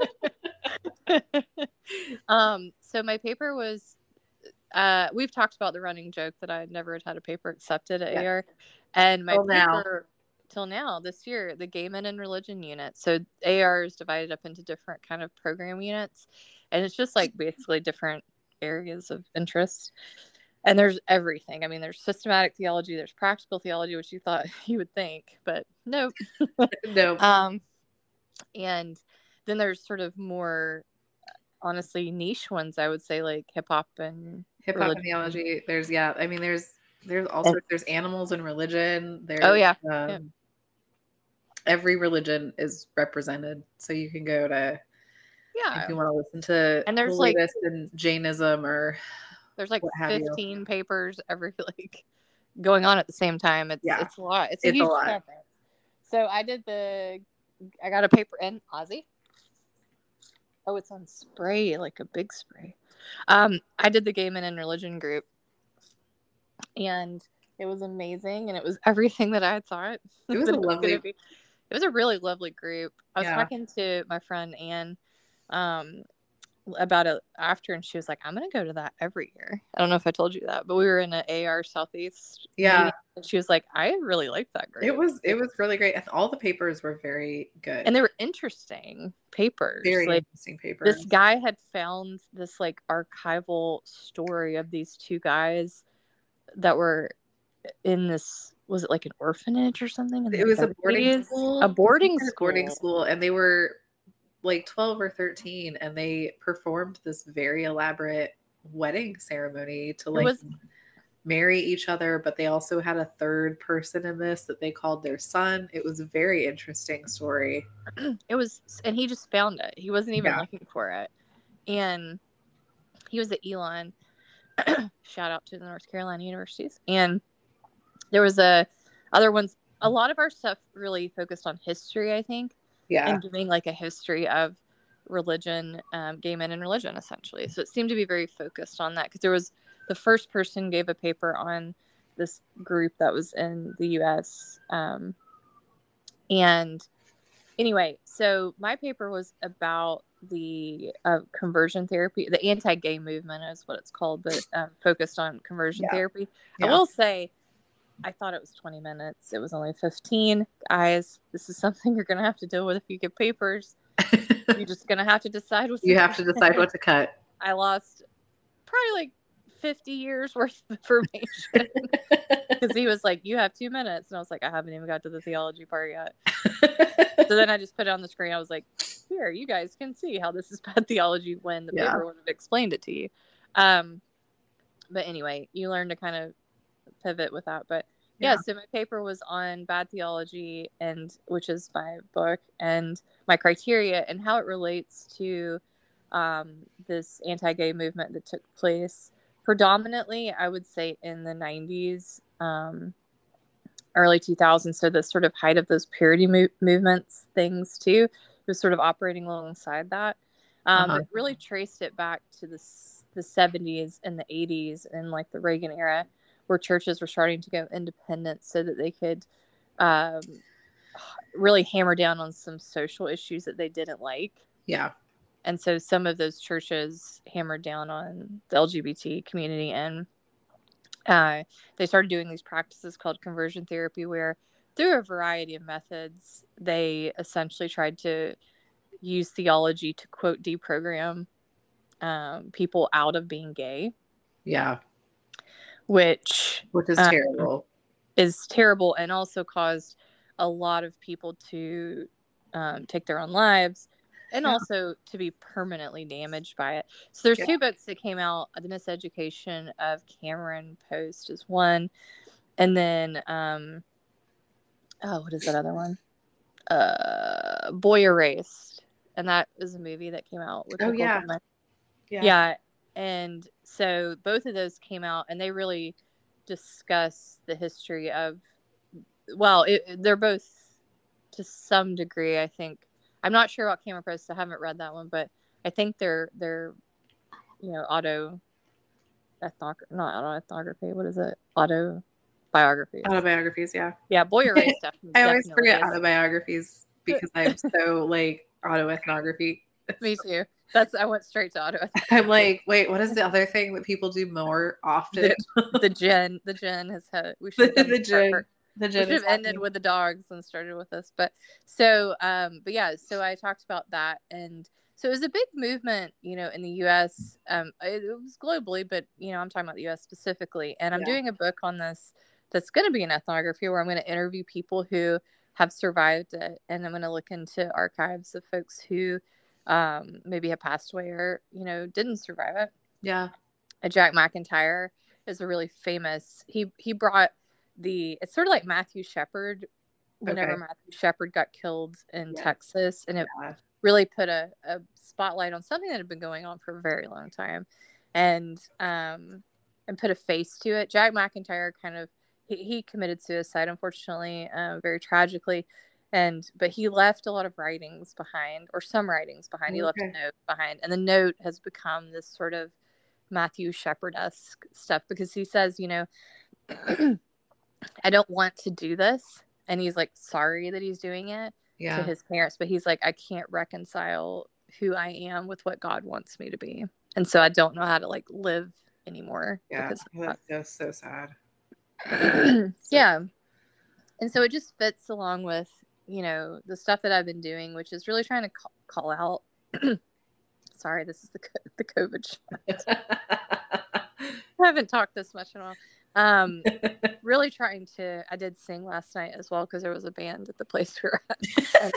um. So my paper was, uh, we've talked about the running joke that I had never had a paper accepted at yeah. A R. And my Till paper... now. Till now this year, the Gay Men and Religion unit. So A R is divided up into different kind of program units, and it's just like basically different areas of interest. And there's everything. I mean, there's systematic theology, there's practical theology, which you thought you would think, but nope. No. Um, and then there's sort of more, honestly, niche ones, I would say, like hip hop and Hip hop and theology. There's, yeah, I mean, there's, there's all And- sorts, there's animals and religion. There's, Oh, yeah. um, Yeah. every religion is represented. So you can go to, Yeah. if you want to listen to And there's the like, latest in Jainism or there's like what have you. fifteen papers every like going on at the same time. It's Yeah. it's a lot. It's a It's a huge lot. conference. So I did the, I got a paper in Aussie. Oh, it's on spray, like a big spray. Um, I did the Gay Men in Religion group, and it was amazing, and it was everything that I had thought. It was that a it lovely. gonna be. It was a really lovely group. I was Yeah. talking to my friend Anne um, about it after, and she was like, "I'm gonna go to that every year." I don't know if I told you that, but we were in an A R Southeast. Yeah. meeting, and she was like, "I really liked that group." It was it was really great. And all the papers were very good. And they were interesting papers. Very like, interesting papers. This guy had found this like archival story of these two guys that were in this, was it like an orphanage or something? in It the was a boarding seventies? school. A boarding It was a school. boarding school, and they were like twelve or thirteen, and they performed this very elaborate wedding ceremony to like was- marry each other, but they also had a third person in this that they called their son. It was a very interesting story. It was, and he just found it. He wasn't even Yeah. looking for it. And he was at Elon. Shout out to the North Carolina universities. And there was a other ones. A lot of our stuff really focused on history, I think, Yeah. and giving like a history of religion, um, gay men and religion, essentially. So it seemed to be very focused on that, because there was the first person gave a paper on this group that was in the U S Um, and anyway, so my paper was about the uh, conversion therapy, the anti-gay movement is what it's called, but um, focused on conversion Yeah. therapy. Yeah. I will say, I thought it was twenty minutes. It was only fifteen. Guys, this is something you're going to have to deal with if you get papers. You're just going to have to decide what You have to decide what to cut. I lost probably like fifty years worth of information because he was like, you have two minutes. And I was like, I haven't even got to the theology part yet. So then I just put it on the screen. I was like, here, you guys can see how this is bad theology when the Yeah. paper would have explained it to you. Um, but anyway, you learn to kind of pivot with that. But yeah, Yeah. so my paper was on bad theology, and which is my book, and my criteria and how it relates to um, this anti-gay movement that took place predominantly, I would say, in the nineties, um, early two thousands. So the sort of height of those purity mo- movements things too. It was sort of operating alongside that. Um, Uh-huh. But really traced it back to the, the seventies and the eighties and like the Reagan era, where churches were starting to go independent so that they could um, really hammer down on some social issues that they didn't like. Yeah. And so some of those churches hammered down on the L G B T community, and uh, they started doing these practices called conversion therapy, where through a variety of methods, they essentially tried to use theology to, quote, deprogram um, people out of being gay. Yeah. Which, Which is um, terrible. is terrible, and also caused a lot of people to um, take their own lives, and Yeah. also to be permanently damaged by it. So there's Yeah. two books that came out. The Miseducation of Cameron Post is one, and then um, oh, what is that other one? Uh, Boy Erased, and that is a movie that came out with Oh, Nicole yeah. Kidman. Yeah. Yeah, and so both of those came out, and they really discuss the history of, well, it, they're both to some degree, I think. I'm not sure about Cameron Post. I haven't read that one, but I think they're they're you know auto ethnography, not autoethnography. What is it? Autobiography. Autobiographies, yeah. Yeah, Boy Erased stuff. I always forget autobiographies because I'm so like autoethnography. Me too. That's I went straight to autoethnography. I'm like, wait, what is the other thing that people do more often? The, the Jen, the Jen has had. We should The, have the gin. The We gin should is have ended happening. with the dogs and started with this. But so, um, but yeah, so I talked about that, and So it was a big movement, you know, in the U S. Um, it, it was globally, but, you know, I'm talking about the U S specifically. And I'm Yeah. doing a book on this that's going to be an ethnography where I'm going to interview people who have survived it. And I'm going to look into archives of folks who um, maybe have passed away or, you know, didn't survive it. Yeah. Uh, Jack McIntyre is a really famous, he, he brought the, it's sort of like Matthew Shepard, whenever Okay. Matthew Shepard got killed in Yes. Texas. And it Yeah. really put a, a spotlight on something that had been going on for a very long time, and um and put a face to it. Jack McIntyre kind of he, he committed suicide, unfortunately, uh, very tragically, and but he left a lot of writings behind, or some writings behind. He left Okay. a note behind, and the note has become this sort of Matthew Shepard-esque stuff, because he says, you know, I don't want to do this, and he's like sorry that he's doing it Yeah. to his parents, but he's like, I can't reconcile who I am with what God wants me to be, and so I don't know how to like live anymore. Yeah. Because That's so, so sad. so, yeah, and so it just fits along with, you know, the stuff that I've been doing, which is really trying to call, call out. Sorry, this is the the COVID shot. I haven't talked this much in a while. Um, really trying to. I did sing last night as well because there was a band at the place we were at.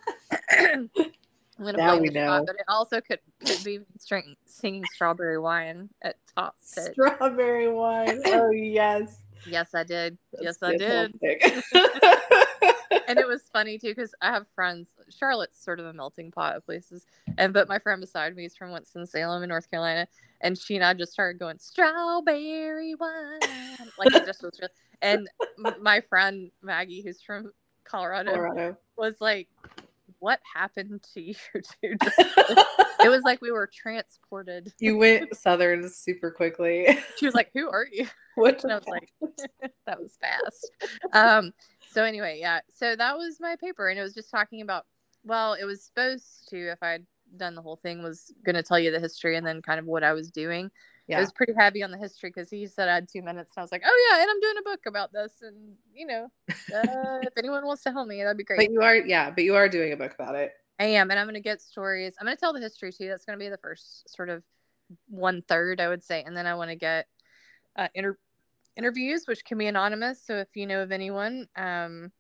And I'm gonna Now blame we the know. shot, but it also could could be string, singing "Strawberry Wine" at top pitch. Strawberry wine. Oh yes. Yes, I did. That's yes, I did. fantastic. And it was funny too because I have friends. Charlotte's sort of a melting pot of places, and but my friend beside me is from Winston-Salem in North Carolina, and she and I just started going "Strawberry Wine," like it just was real. And my friend Maggie, who's from Colorado, Colorado. was like, what happened to you two? Just, it was like we were transported. You went Southern super quickly. She was like, who are you? What? And I was like, that was fast. Um, so anyway, yeah. So that was my paper. And it was just talking about, well, it was supposed to, if I'd done the whole thing, was going to tell you the history and then kind of what I was doing. Yeah. It was pretty heavy on the history because he said I had two minutes. And I was like, oh, yeah, and I'm doing a book about this. And, you know, uh, if anyone wants to help me, that'd be great. But you are, yeah, but you are doing a book about it. I am. And I'm going to get stories. I'm going to tell the history, too. That's going to be the first sort of one third, I would say. And then I want to get uh, inter- interviews, which can be anonymous. So if you know of anyone, um,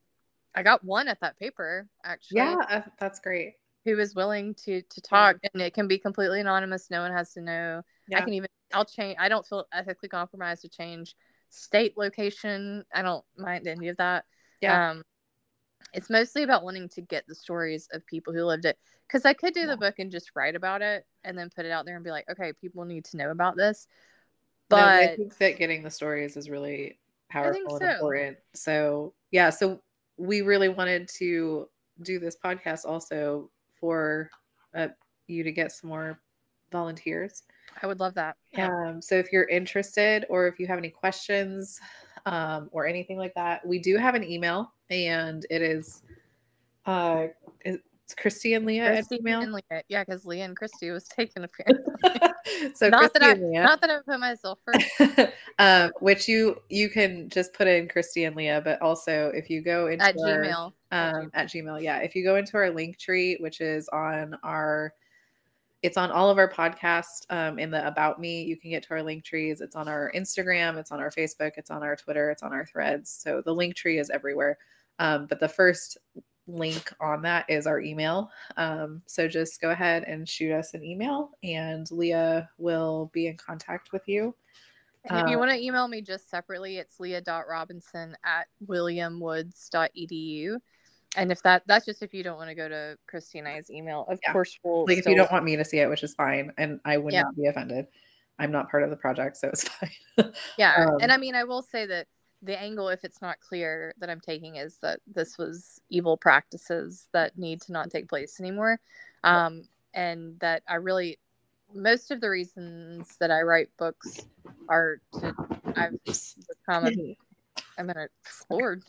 I got one at that paper, actually. Yeah, uh, that's great. Who is willing to to talk, yeah. And it can be completely anonymous. No one has to know. Yeah. I can even, I'll change. I don't feel ethically compromised to change state, location. I don't mind any of that. Yeah. Um, it's mostly about wanting to get the stories of people who lived it. Because I could do yeah. the book and just write about it and then put it out there and be like, okay, people need to know about this. But no, I think that getting the stories is really powerful so. and important. So yeah, so we really wanted to do this podcast also for uh, you to get some more volunteers. I would love that. Yeah. Um, so if you're interested or if you have any questions um, or anything like that, we do have an email, and it is uh, it's Christy and Leah Christy at email. And Leah. Yeah, because Leah and Christy was taken apparently. So not Christy that I, and Leah. not that I put myself first. um, which you you can just put in Christy and Leah, but also if you go into at our, Gmail um, at Gmail. at Gmail, yeah, if you go into our link tree, which is on our, it's on all of our podcasts. Um, in the About Me, you can get to our link trees. It's on our Instagram, it's on our Facebook, it's on our Twitter, it's on our Threads. So the link tree is everywhere. Um, but the first link on that is our email. Um, so just go ahead and shoot us an email, and Leah will be in contact with you. And if you want to email me just separately, it's leah.robinson at williamwoods.edu. And if that, that's just if you don't want to go to Christy and I's email. Of yeah. course, we'll like still... if you don't want me to see it, which is fine. And I would yeah. not be offended. I'm not part of the project, so it's fine. yeah. Um, and I mean, I will say that the angle, if it's not clear, that I'm taking is that this was evil practices that need to not take place anymore. Um, and that I really, most of the reasons that I write books are to, I've become, a, I'm in a Lord.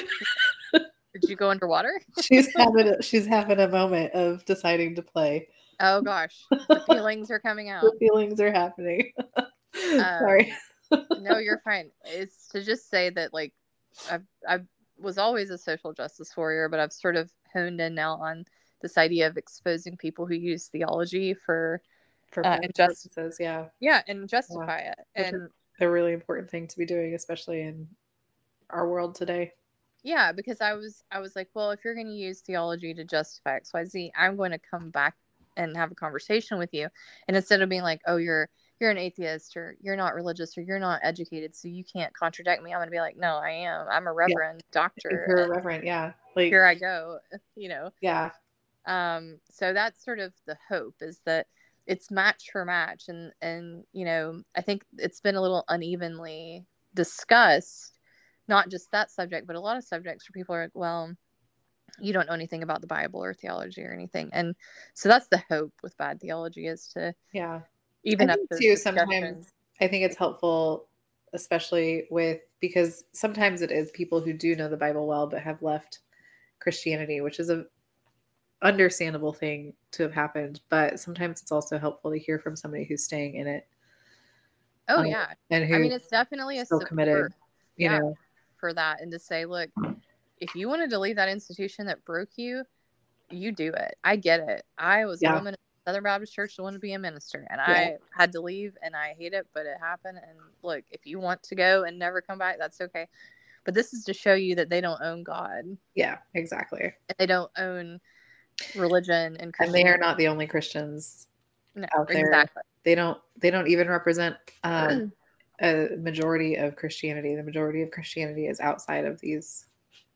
Did you go underwater? she's having a, she's having a moment of deciding to play. Oh gosh, the feelings are coming out. The feelings are happening. um, Sorry. No, you're fine. It's to just say that, like, I I was always a social justice warrior, but I've sort of honed in now on this idea of exposing people who use theology for for uh, and just purposes, yeah, yeah, and justify yeah. it, Which and is a really important thing to be doing, especially in our world today. yeah, because I was I was like, well, if you're going to use theology to justify X Y Z, I'm going to come back and have a conversation with you, and instead of being like, oh, you're you're an atheist, or you're not religious, or you're not educated, so you can't contradict me, I'm going to be like, no, I am. I'm a reverend yeah. doctor. You're a reverend, yeah. Like here I go, you know. Yeah. Um. So that's sort of the hope, is that it's match for match, and and you know, I think it's been a little unevenly discussed, not just that subject, but a lot of subjects where people are like, well, you don't know anything about the Bible or theology or anything. And so that's the hope with Bad Theology, is to yeah even I up think those too discussions. Sometimes I think it's helpful, especially with, because sometimes it is people who do know the Bible well but have left Christianity, which is a understandable thing to have happened, but sometimes it's also helpful to hear from somebody who's staying in it. Oh um, yeah. And who I mean, it's definitely a support, committed, you yeah, know, for that, and to say, look, if you wanted to leave that institution that broke you, you do it. I get it. I was yeah. a woman in Southern Baptist Church that wanted to be a minister, and yeah. I had to leave, and I hate it, but it happened. And look, if you want to go and never come back, that's okay. But this is to show you that they don't own God. Yeah, exactly. And they don't own religion and and they are not the only Christians no, out there. Exactly. They don't. They don't even represent um, a majority of Christianity. The majority of Christianity is outside of these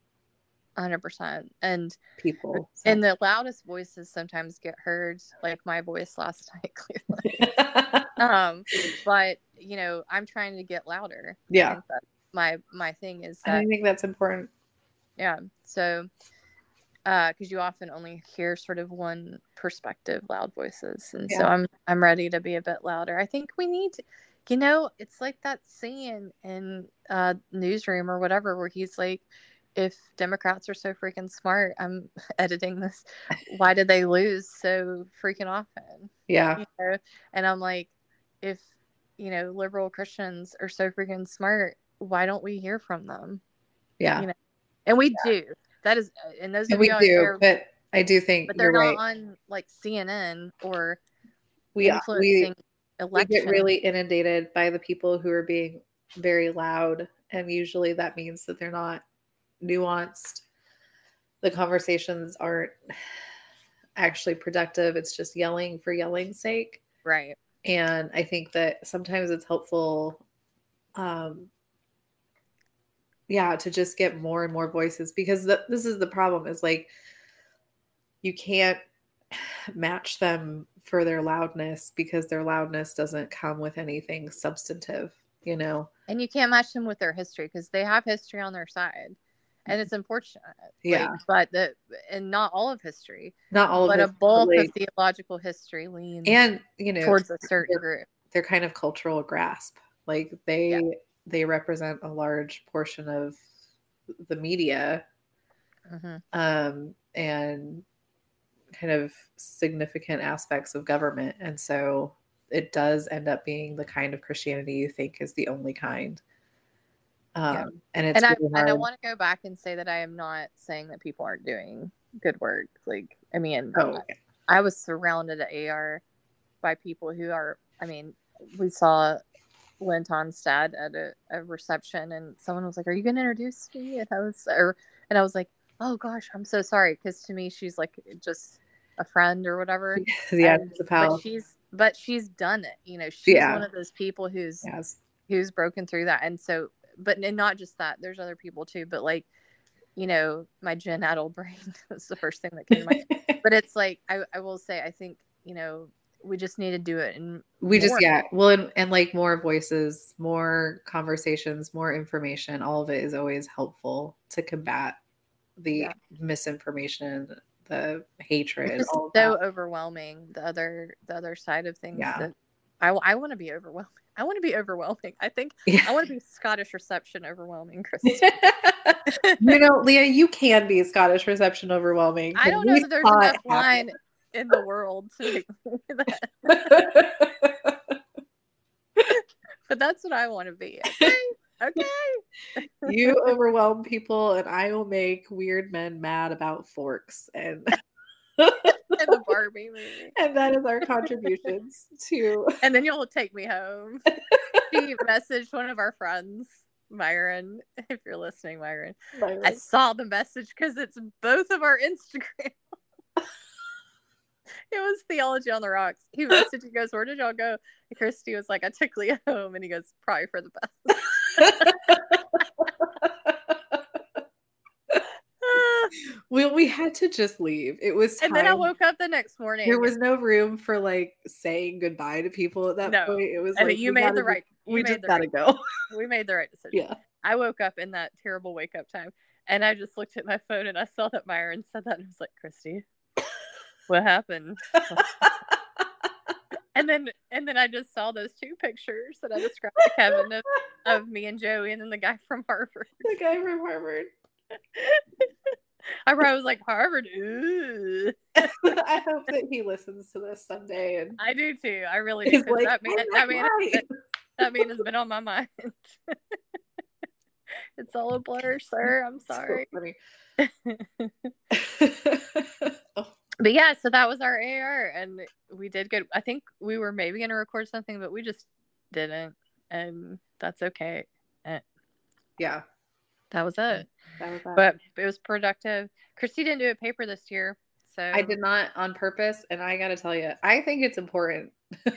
one hundred percent. And people. So. And the loudest voices sometimes get heard, like my voice last night, clearly. um, but you know, I'm trying to get louder. Yeah. I think that my my thing is that I think that's important. Yeah. So, uh, because you often only hear sort of one perspective, loud voices, and yeah. so I'm I'm ready to be a bit louder. I think we need to, you know, it's like that scene in uh, Newsroom or whatever, where he's like, if Democrats are so freaking smart, I'm editing this, why did they lose so freaking often? Yeah. You know? And I'm like, if, you know, liberal Christians are so freaking smart, why don't we hear from them? Yeah. You know? And we yeah. do. That is, and those and of we you do, there, but I do think but they're you're not right. on like C N N or we, influencing we, elections. We get really inundated by the people who are being very loud, and usually that means that they're not nuanced. The conversations aren't actually productive. It's just yelling for yelling's sake. Right. And I think that sometimes it's helpful, um, yeah, to just get more and more voices, because the, this is the problem, is like, you can't match them for their loudness, because their loudness doesn't come with anything substantive, you know? And you can't match them with their history, because they have history on their side. And it's unfortunate. Yeah. Like, but the, and not all of history. Not all of but it. But a bulk of theological history leans and, you know, towards a certain they're, group. They're kind of cultural grasp. Like they yeah. they represent a large portion of the media. Mm-hmm. Um, and kind of significant aspects of government. And so it does end up being the kind of Christianity you think is the only kind. Um, yeah. And it's and, really I, and I want to go back and say that I am not saying that people aren't doing good work. Like, I mean, oh, okay. I, I was surrounded at A R by people who are, I mean, we saw Lynn Tonstad at a, a reception, and someone was like, are you going to introduce me? And I was, or, and I was like, oh gosh, I'm so sorry. Because to me, she's like just a friend or whatever. Yeah, and, it's a pal. But she's, but she's done it. You know, she's yeah. one of those people who's, yes. who's broken through that. And so, but and not just that, there's other people too, but like, you know, my Jen Adel brain is the first thing that came to mind. But it's like, I, I will say, I think, you know, we just need to do it. And we just, yeah. Well, and, and like more voices, more conversations, more information, all of it is always helpful to combat the yeah. misinformation, the hatred. It's all of so that. overwhelming. The other, the other side of things yeah. that I, I want to be overwhelmed. I want to be overwhelming. I think yeah. I want to be Scottish reception overwhelming, Kristen. You know, Leah, you can be Scottish reception overwhelming. I don't know that there's enough wine in the world to make that. But that's what I want to be. Okay. Okay. You overwhelm people, and I will make weird men mad about forks. And And that is our contributions to. And then you'll take me home. She messaged one of our friends, Myron. If you're listening, Myron, Myron. I saw the message because it's both of our Instagram. It was Theology on the Rocks. He messaged, he goes, "Where did y'all go?" And Christy was like, "I took Leah home," and he goes, "Probably for the best." Well, we had to just leave. It was time. And then I woke up the next morning. There was no room for like saying goodbye to people at that no. point. It was and like you made the right. You we just the gotta right, go. We made the right decision. Yeah. I woke up in that terrible wake up time, and I just looked at my phone and I saw that Myron said that, and I was like, "Christy, what happened?" And then and then I just saw those two pictures that I described to Kevin of, of me and Joey, and then the guy from Harvard. The guy from Harvard. I was like, Harvard. Ooh. I hope that he listens to this someday. And I do too. I really do. Like, that mean, that, mean, that, that mean has been on my mind. It's all a blur, sir. I'm sorry. So funny. Oh. But yeah, so that was our A R, and we did good. I think we were maybe going to record something, but we just didn't, and that's okay. And yeah, that was it. That was that. But it was productive. Christy didn't do a paper this year, so I did not on purpose, and I got to tell you, I think it's important.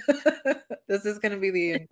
This is going to be the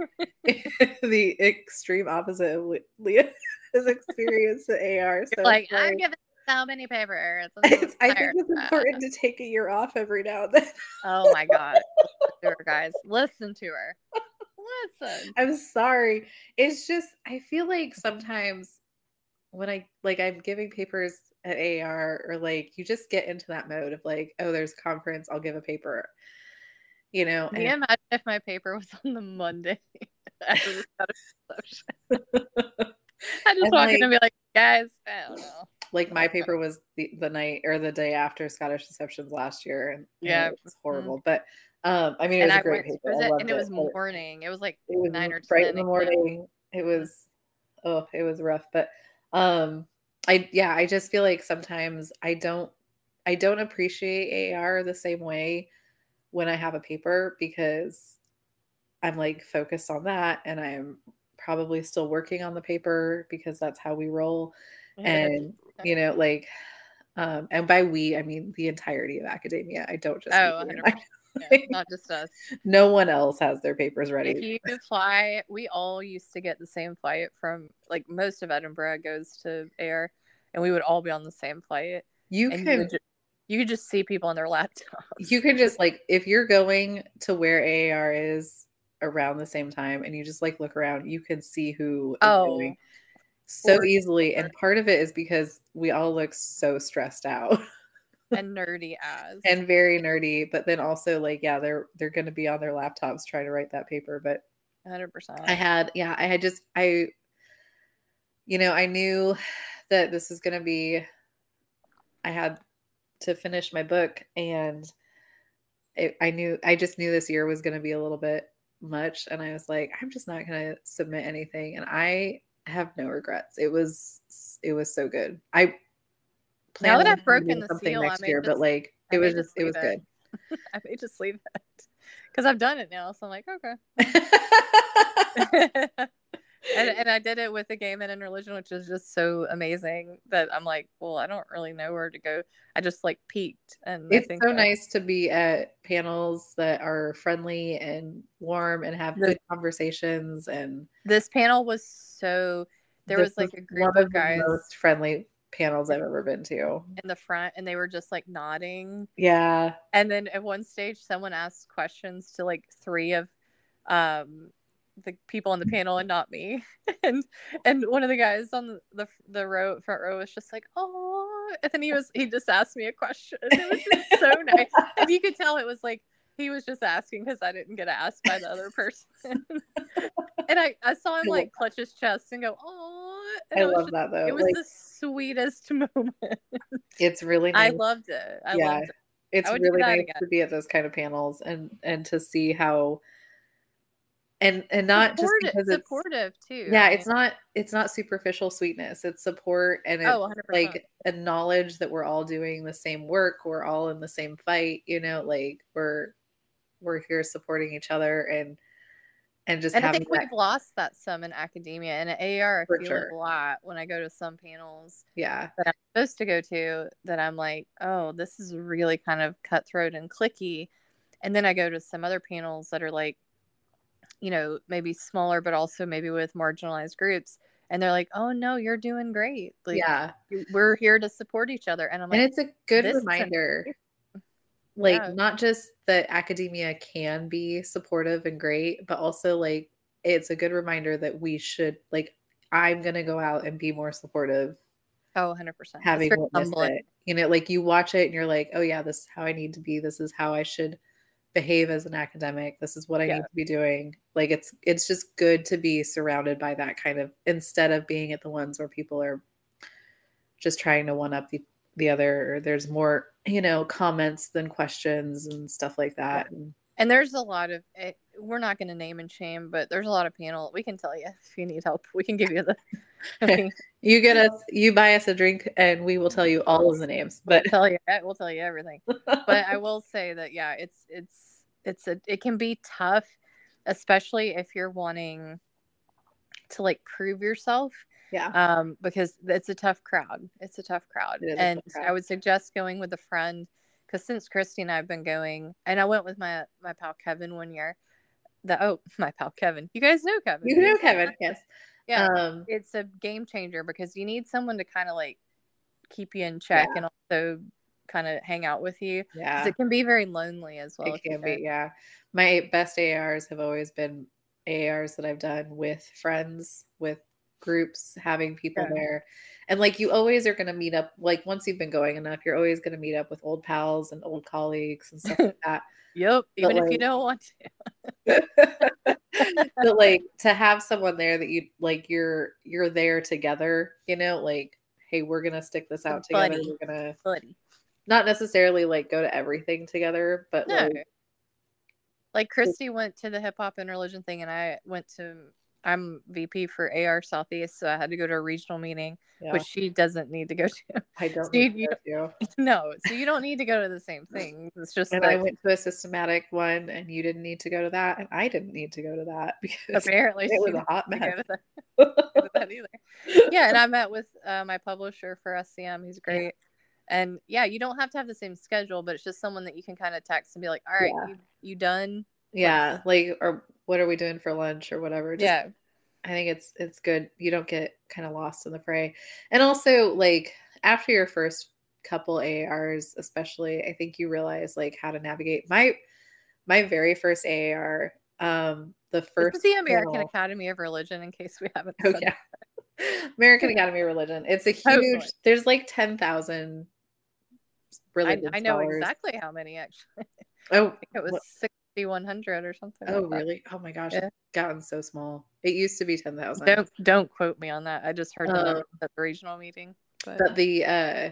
the extreme opposite of Leah's experience at A R. So like I'm giving so many papers. I think it's important to take a year off every now and then. Oh my god, listen to her, guys, listen to her. Listen. I'm sorry. It's just I feel like sometimes when I like I'm giving papers at A R, or like you just get into that mode of like, oh, there's a conference, I'll give a paper. You know, can you imagine if my paper was on the Monday after the Scottish reception? I just and walk like, in and be like, guys, I don't know. Like my paper was the, the night or the day after Scottish receptions last year, and, yeah, and it was horrible. Mm-hmm. But um, I mean, it and was I a great went, paper, was I it, loved and it was it, morning. It was like it was nine or bright ten in the morning. It was, oh, it was rough. But um, I yeah, I just feel like sometimes I don't, I don't appreciate A R the same way when I have a paper, because I'm like focused on that, and I'm probably still working on the paper because that's how we roll. And you know, like um and by we I mean the entirety of academia. I don't just oh one hundred percent. Yeah, not just us. No one else has their papers ready. If you fly, we all used to get the same flight from, like, most of Edinburgh goes to A R, and we would all be on the same flight. You and can you, just, you could just see people on their laptops. You can just like, if you're going to where A R is around the same time and you just like look around, you can see who is oh going so easily. And part of it is because we all look so stressed out and nerdy as and very nerdy, but then also like, yeah, they're they're going to be on their laptops trying to write that paper. But one hundred percent. I had yeah I had just I you know I knew that this was going to be, I had to finish my book, and it, I knew I just knew this year was going to be a little bit much, and I was like, I'm just not going to submit anything, and I have no regrets. It was it was so good. I now that I've broken the something seal, next I year, just, but like I it was just it was it. good. I may just leave it because I've done it now, so I'm like, okay. and, and I did it with the Gay Men in Religion, which is just so amazing that I'm like, well, I don't really know where to go. I just like peeked, and it's I think so that, nice to be at panels that are friendly and warm and have the, good conversations. And this panel was so there was like a group one of guys, the most friendly panels I've ever been to, in the front, and they were just like nodding. Yeah. And then at one stage, someone asked questions to like three of um the people on the panel and not me. And and one of the guys on the the, the row front row was just like, oh, and then he was he just asked me a question. It was just so nice. And you could tell it was like he was just asking because I didn't get asked by the other person. And I, I saw him like clutch his chest and go, oh. I love just, that though. It was like, the sweetest moment. It's really nice. I loved it. I yeah, loved it. It's really nice again. to be at those kind of panels and and to see how and and not supportive, just because it's supportive too. Yeah, I mean, it's not it's not superficial sweetness. It's support, and it's oh, one hundred percent. Like a knowledge that we're all doing the same work. We're all in the same fight. You know, like we're we're here supporting each other and and just And I having think that. we've lost that some in academia. And at A A R, I For feel sure. it a lot when I go to some panels Yeah. that I'm supposed to go to, that I'm like, oh, this is really kind of cutthroat and clicky. And then I go to some other panels that are like, you know, maybe smaller, but also maybe with marginalized groups. And they're like, oh, no, you're doing great. Like, Yeah. we're here to support each other. And I'm And like, it's a good this reminder, isn't... like, Yeah. not just that academia can be supportive and great, but also like it's a good reminder that we should, like, I'm gonna go out and be more supportive. Oh, one hundred percent. It's Having very witnessed humbling. it. You know, like you watch it and you're like, oh yeah, this is how I need to be. This is how I should behave as an academic. This is what I Yeah. need to be doing. Like it's it's just good to be surrounded by that kind of, instead of being at the ones where people are just trying to one up the, the other, or there's more, you know, comments than questions and stuff like that. Yeah. And, and there's a lot of, it, we're not going to name and shame, but there's a lot of panel. We can tell you if you need help. We can give you the. Okay. You get us, you buy us a drink, and we will tell you all of the names. But we'll tell you, we'll tell you everything. But I will say that yeah, it's it's it's a it can be tough, especially if you're wanting to like prove yourself. Yeah. Um, because it's a tough crowd. It's a tough crowd, and crowd. I would suggest going with a friend. Because since Christy and I have been going, and I went with my my pal Kevin one year. The oh my pal Kevin, you guys know Kevin. You know Kevin, yes. Yeah, um, it's a game changer because you need someone to kind of like keep you in check yeah. and also kind of hang out with you. Yeah, it can be very lonely as well. It can be, yeah. My best A Rs have always been A Rs that I've done with friends, with groups, having people yeah. there. And like you always are going to meet up, like once you've been going enough, you're always going to meet up with old pals and old colleagues and stuff like that. Yep, even but if like, you don't want to. But like to have someone there that you like, you're you're there together, you know, like, hey, we're gonna stick this out together. Buddy. We're gonna Buddy. Not necessarily like go to everything together, but no. like like Christy went to the hip hop and religion thing, and I went to. I'm V P for A R Southeast, so I had to go to a regional meeting, yeah. which she doesn't need to go to. I don't so need you, to go to. No, so you don't need to go to the same thing. It's just and that... I went to a systematic one, and you didn't need to go to that, and I didn't need to go to that because apparently it was a hot mess. To that. that either. Yeah, and I met with uh, my publisher for S C M. He's great. Yeah. And yeah, you don't have to have the same schedule, but it's just someone that you can kind of text and be like, all right, yeah. you, you done? Yeah. Let's... Like, or what are we doing for lunch or whatever? Just, yeah. I think it's, it's good. You don't get kind of lost in the fray. And also like after your first couple A A Rs, especially, I think you realize like how to navigate my, my very first A A R. Um, the first this is the American panel. Academy of Religion, in case we haven't oh, said yeah. American Academy of Religion. It's a huge, Hopefully. There's like ten thousand religion I, I know scholars. Exactly how many actually. Oh, I think it was sixty-one hundred or something. Oh, like really? Oh my gosh. Yeah. It's gotten so small. It used to be ten thousand. Don't, don't quote me on that. I just heard um, the number at the regional meeting. But, but the, uh,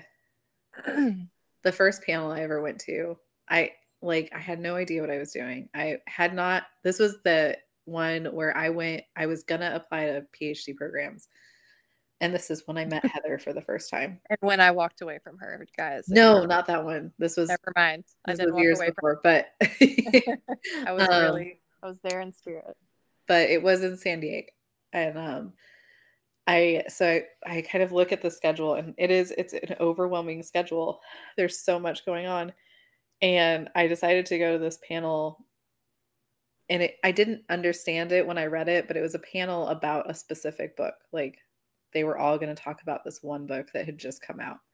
the first panel I ever went to, I like, I had no idea what I was doing. I had not, this was the one where I went, I was going to apply to PhD programs. And this is when I met Heather for the first time. And when I walked away from her, guys. No, not that one. This was never mind. I didn't walk years away before, from but I was um, really I was there in spirit. But it was in San Diego. And um I so I, I kind of look at the schedule, and it is it's an overwhelming schedule. There's so much going on. And I decided to go to this panel, and it, I didn't understand it when I read it, but it was a panel about a specific book. Like they were all going to talk about this one book that had just come out.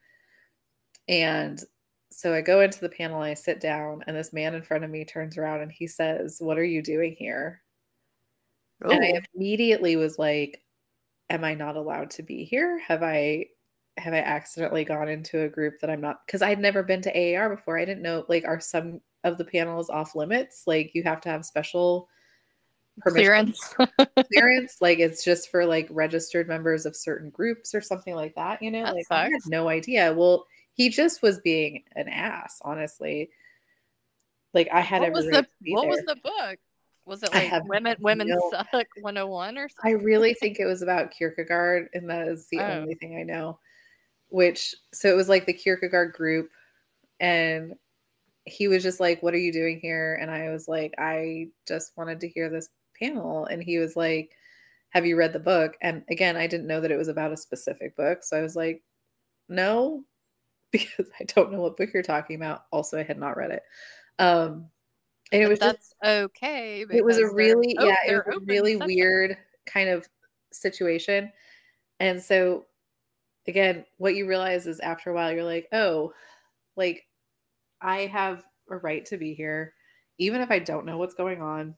And so I go into the panel, and I sit down, and this man in front of me turns around and he says, "What are you doing here?" Ooh. And I immediately was like, am I not allowed to be here? Have I have I accidentally gone into a group that I'm not, because I'd never been to A A R before. I didn't know, like, are some of the panels off limits? Like you have to have special clearance. Clearance. Like it's just for like registered members of certain groups or something like that, you know? That like sucks. I had no idea. Well, he just was being an ass, honestly. Like I had what every was right the to be what there. was the book? Was it like women women no, suck one oh one or something? I really think it was about Kierkegaard, and that is the oh. only thing I know. Which so it was like the Kierkegaard group, and he was just like, what are you doing here? And I was like, I just wanted to hear this panel. And he was like, have you read the book? And again, I didn't know that it was about a specific book. So I was like, no, because I don't know what book you're talking about. Also, I had not read it. Um, and it But was just, that's okay. it was a because they're really, o- yeah, it was they're a open really session. weird kind of situation. And so again, what you realize is after a while, you're like, oh, like I have a right to be here, even if I don't know what's going on.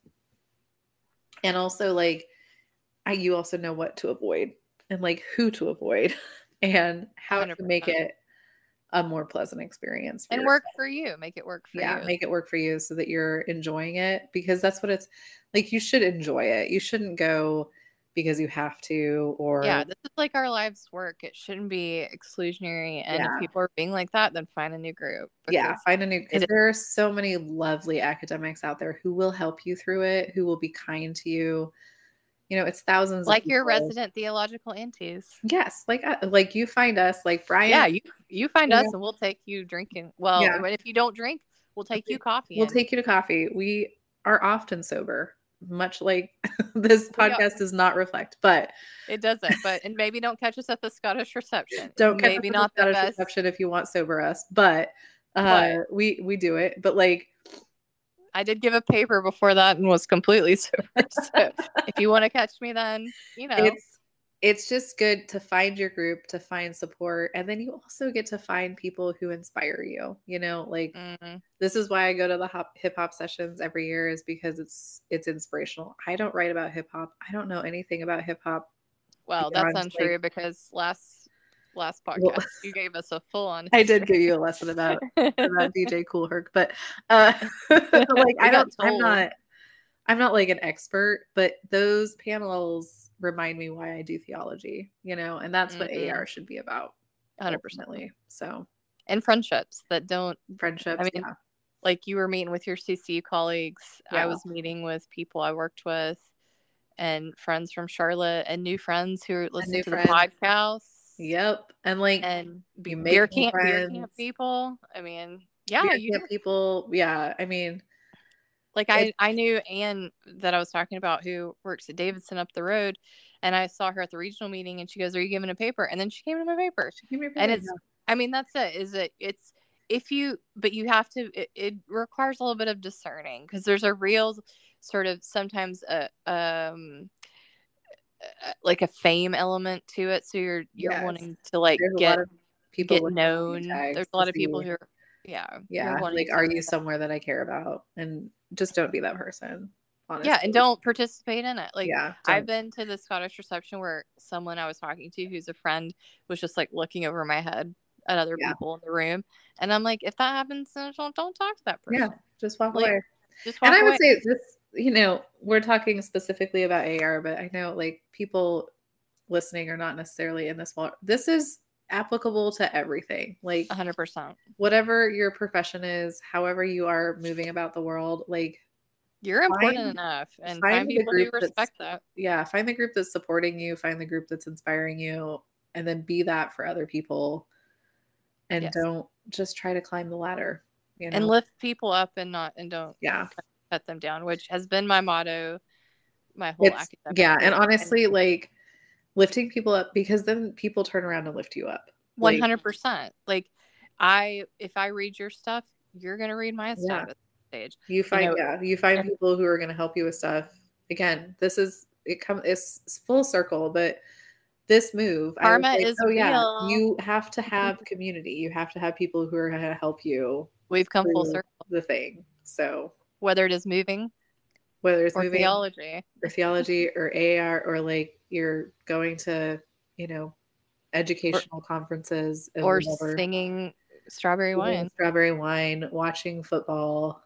And also, like, I, you also know what to avoid and like who to avoid and how one hundred to make percent. it a more pleasant experience for And yourself. work for you. Make it work for Yeah, you. make it work for you so that you're enjoying it, because that's what it's like. You should enjoy it. You shouldn't go because you have to, or Yeah, this is like our life's work. It shouldn't be exclusionary. And if yeah. people are being like that, then find a new group. Yeah, Because find a new, because it is, there are so many lovely academics out there who will help you through it, who will be kind to you. You know, it's thousands of like your people. resident theological aunties. Yes, like uh, like you find us, like Brian. Yeah, you you find you us know, and we'll take you drinking. Well, yeah, but if you don't drink, we'll take you coffee. we'll And take you to coffee. We are often sober, much like this we are, podcast does not reflect, but it doesn't. But and maybe don't catch us at the Scottish reception. don't catch us Maybe at the not the Scottish best. reception if you want sober us. But uh, But we we do it. But like, I did give a paper before that and was completely sober. So if you want to catch me, then you know it's it's just good to find your group, to find support, and then you also get to find people who inspire you. You know, like mm, this is why I go to the hop, hip hop sessions every year, is because it's it's inspirational. I don't write about hip hop. I don't know anything about hip hop. well, that's Beyond, untrue like, because last last podcast well, you gave us a full on. I did give you a lesson about about D J Kool Herc, but uh, like I don't. I'm not. I'm not like an expert, but those panels remind me why I do theology, you know, and that's what mm-hmm. A R should be about. one hundred percent. Ultimately. So, and friendships that don't, friendships. I mean, yeah. like you were meeting with your C C U colleagues. Yeah. I was meeting with people I worked with and friends from Charlotte and new friends who listen to friends. the podcast. Yep. And like, and you beer make camp, beer friends. camp people. I mean, yeah, beer you camp do. people. Yeah. I mean, like I, I knew Anne that I was talking about who works at Davidson up the road, and I saw her at the regional meeting and she goes, are you giving a paper? And then she came to my paper. She came to my paper and it's, yeah. I mean, that's it, is it, it's, if you, but you have to, it, it requires a little bit of discerning because there's a real sort of sometimes a, um, like a fame element to it. So you're, you're yes. wanting to like there's get, a lot of people get known. There's a lot of people who are, yeah. Yeah. Like, are you somewhere that I care about? And just don't be that person. Honestly. Yeah, and don't participate in it. Like, yeah, I've been to the Scottish reception where someone I was talking to who's a friend was just like looking over my head at other yeah. people in the room, and I'm like, if that happens, then don't don't talk to that person. Yeah, just walk like, away. Just walk and I away. would say this, you know, we're talking specifically about A R, but I know like people listening are not necessarily in this world. This is applicable to everything. Like one hundred percent. Whatever your profession is, however you are moving about the world, like. You're important find, enough and find, find people who respect that. Yeah. Find the group that's supporting you, find the group that's inspiring you, and then be that for other people. And yes. don't just try to climb the ladder, you know? And lift people up and not, and don't yeah. cut them down, which has been my motto my whole it's, academic Yeah. career. And honestly, and, like lifting people up, because then people turn around and lift you up. one hundred percent. Like, like I, if I read your stuff, you're going to read my yeah. stuff. Stage. You find, you know, yeah, you find people who are going to help you with stuff. Again, this is, it comes, it's full circle, but this move, karma I was like, is oh real. yeah, you have to have community. You have to have people who are going to help you. We've come full circle. The thing. So whether it is moving, whether it's or moving, theology, or theology, or A R, or like you're going to, you know, educational or, conferences, or whatever. Singing Strawberry Wine, Strawberry Wine, watching football.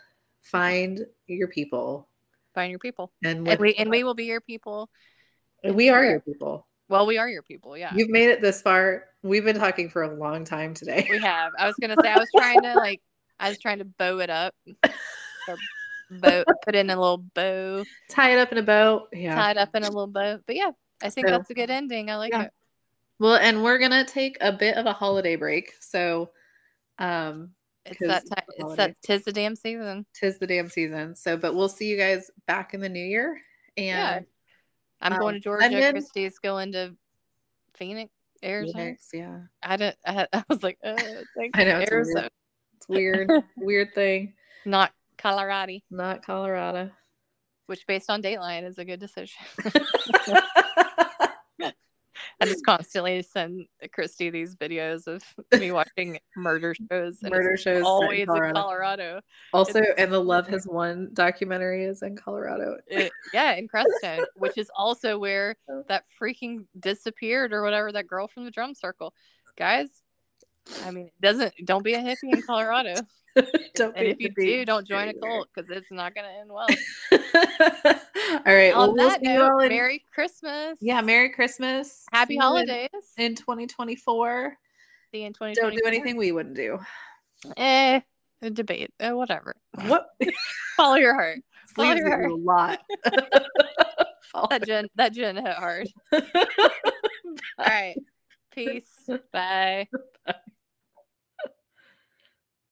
Find your people. Find your people. And, and we and we will be your people. We are your people. Well, we are your people, yeah. You've made it this far. We've been talking for a long time today. We have. I was gonna say I was trying to like I was trying to bow it up. Or bow put in a little bow. Tie it up in a bow. Yeah. Tie it up in a little bow. But yeah, I think so, that's a good ending. I like yeah. it. Well, and we're gonna take a bit of a holiday break. So um It's that time. It's that tis the damn season. Tis the damn season. So, but we'll see you guys back in the new year. And yeah. I'm um, going to Georgia. London. Christy's going to Phoenix, Arizona. Phoenix, yeah. I didn't. I, I was like, uh, I know it's Arizona. Weird. It's weird. Weird thing. Not Colorado. Not Colorado. Which, based on Dateline, is a good decision. I just constantly send Christy these videos of me watching murder shows. And murder shows always in Colorado. in Colorado. Also, it's and the Love Has Won documentary is in Colorado. It, yeah, in Crestone, which is also where that freaking disappeared or whatever, that girl from the drum circle. Guys, I mean, it doesn't don't be a hippie in Colorado. Don't and if you do, don't join a cult because it's not going to end well. All right. On well, that we'll note, in... Merry Christmas. Yeah, Merry Christmas. Happy holidays. In, in twenty twenty-four. See you in twenty twenty-four. Don't do anything we wouldn't do. Eh, a debate. Uh, whatever. What? Follow your heart. Follow Please your heart. A lot. that gin, that gin hit hard. All right. Peace. Bye. Bye.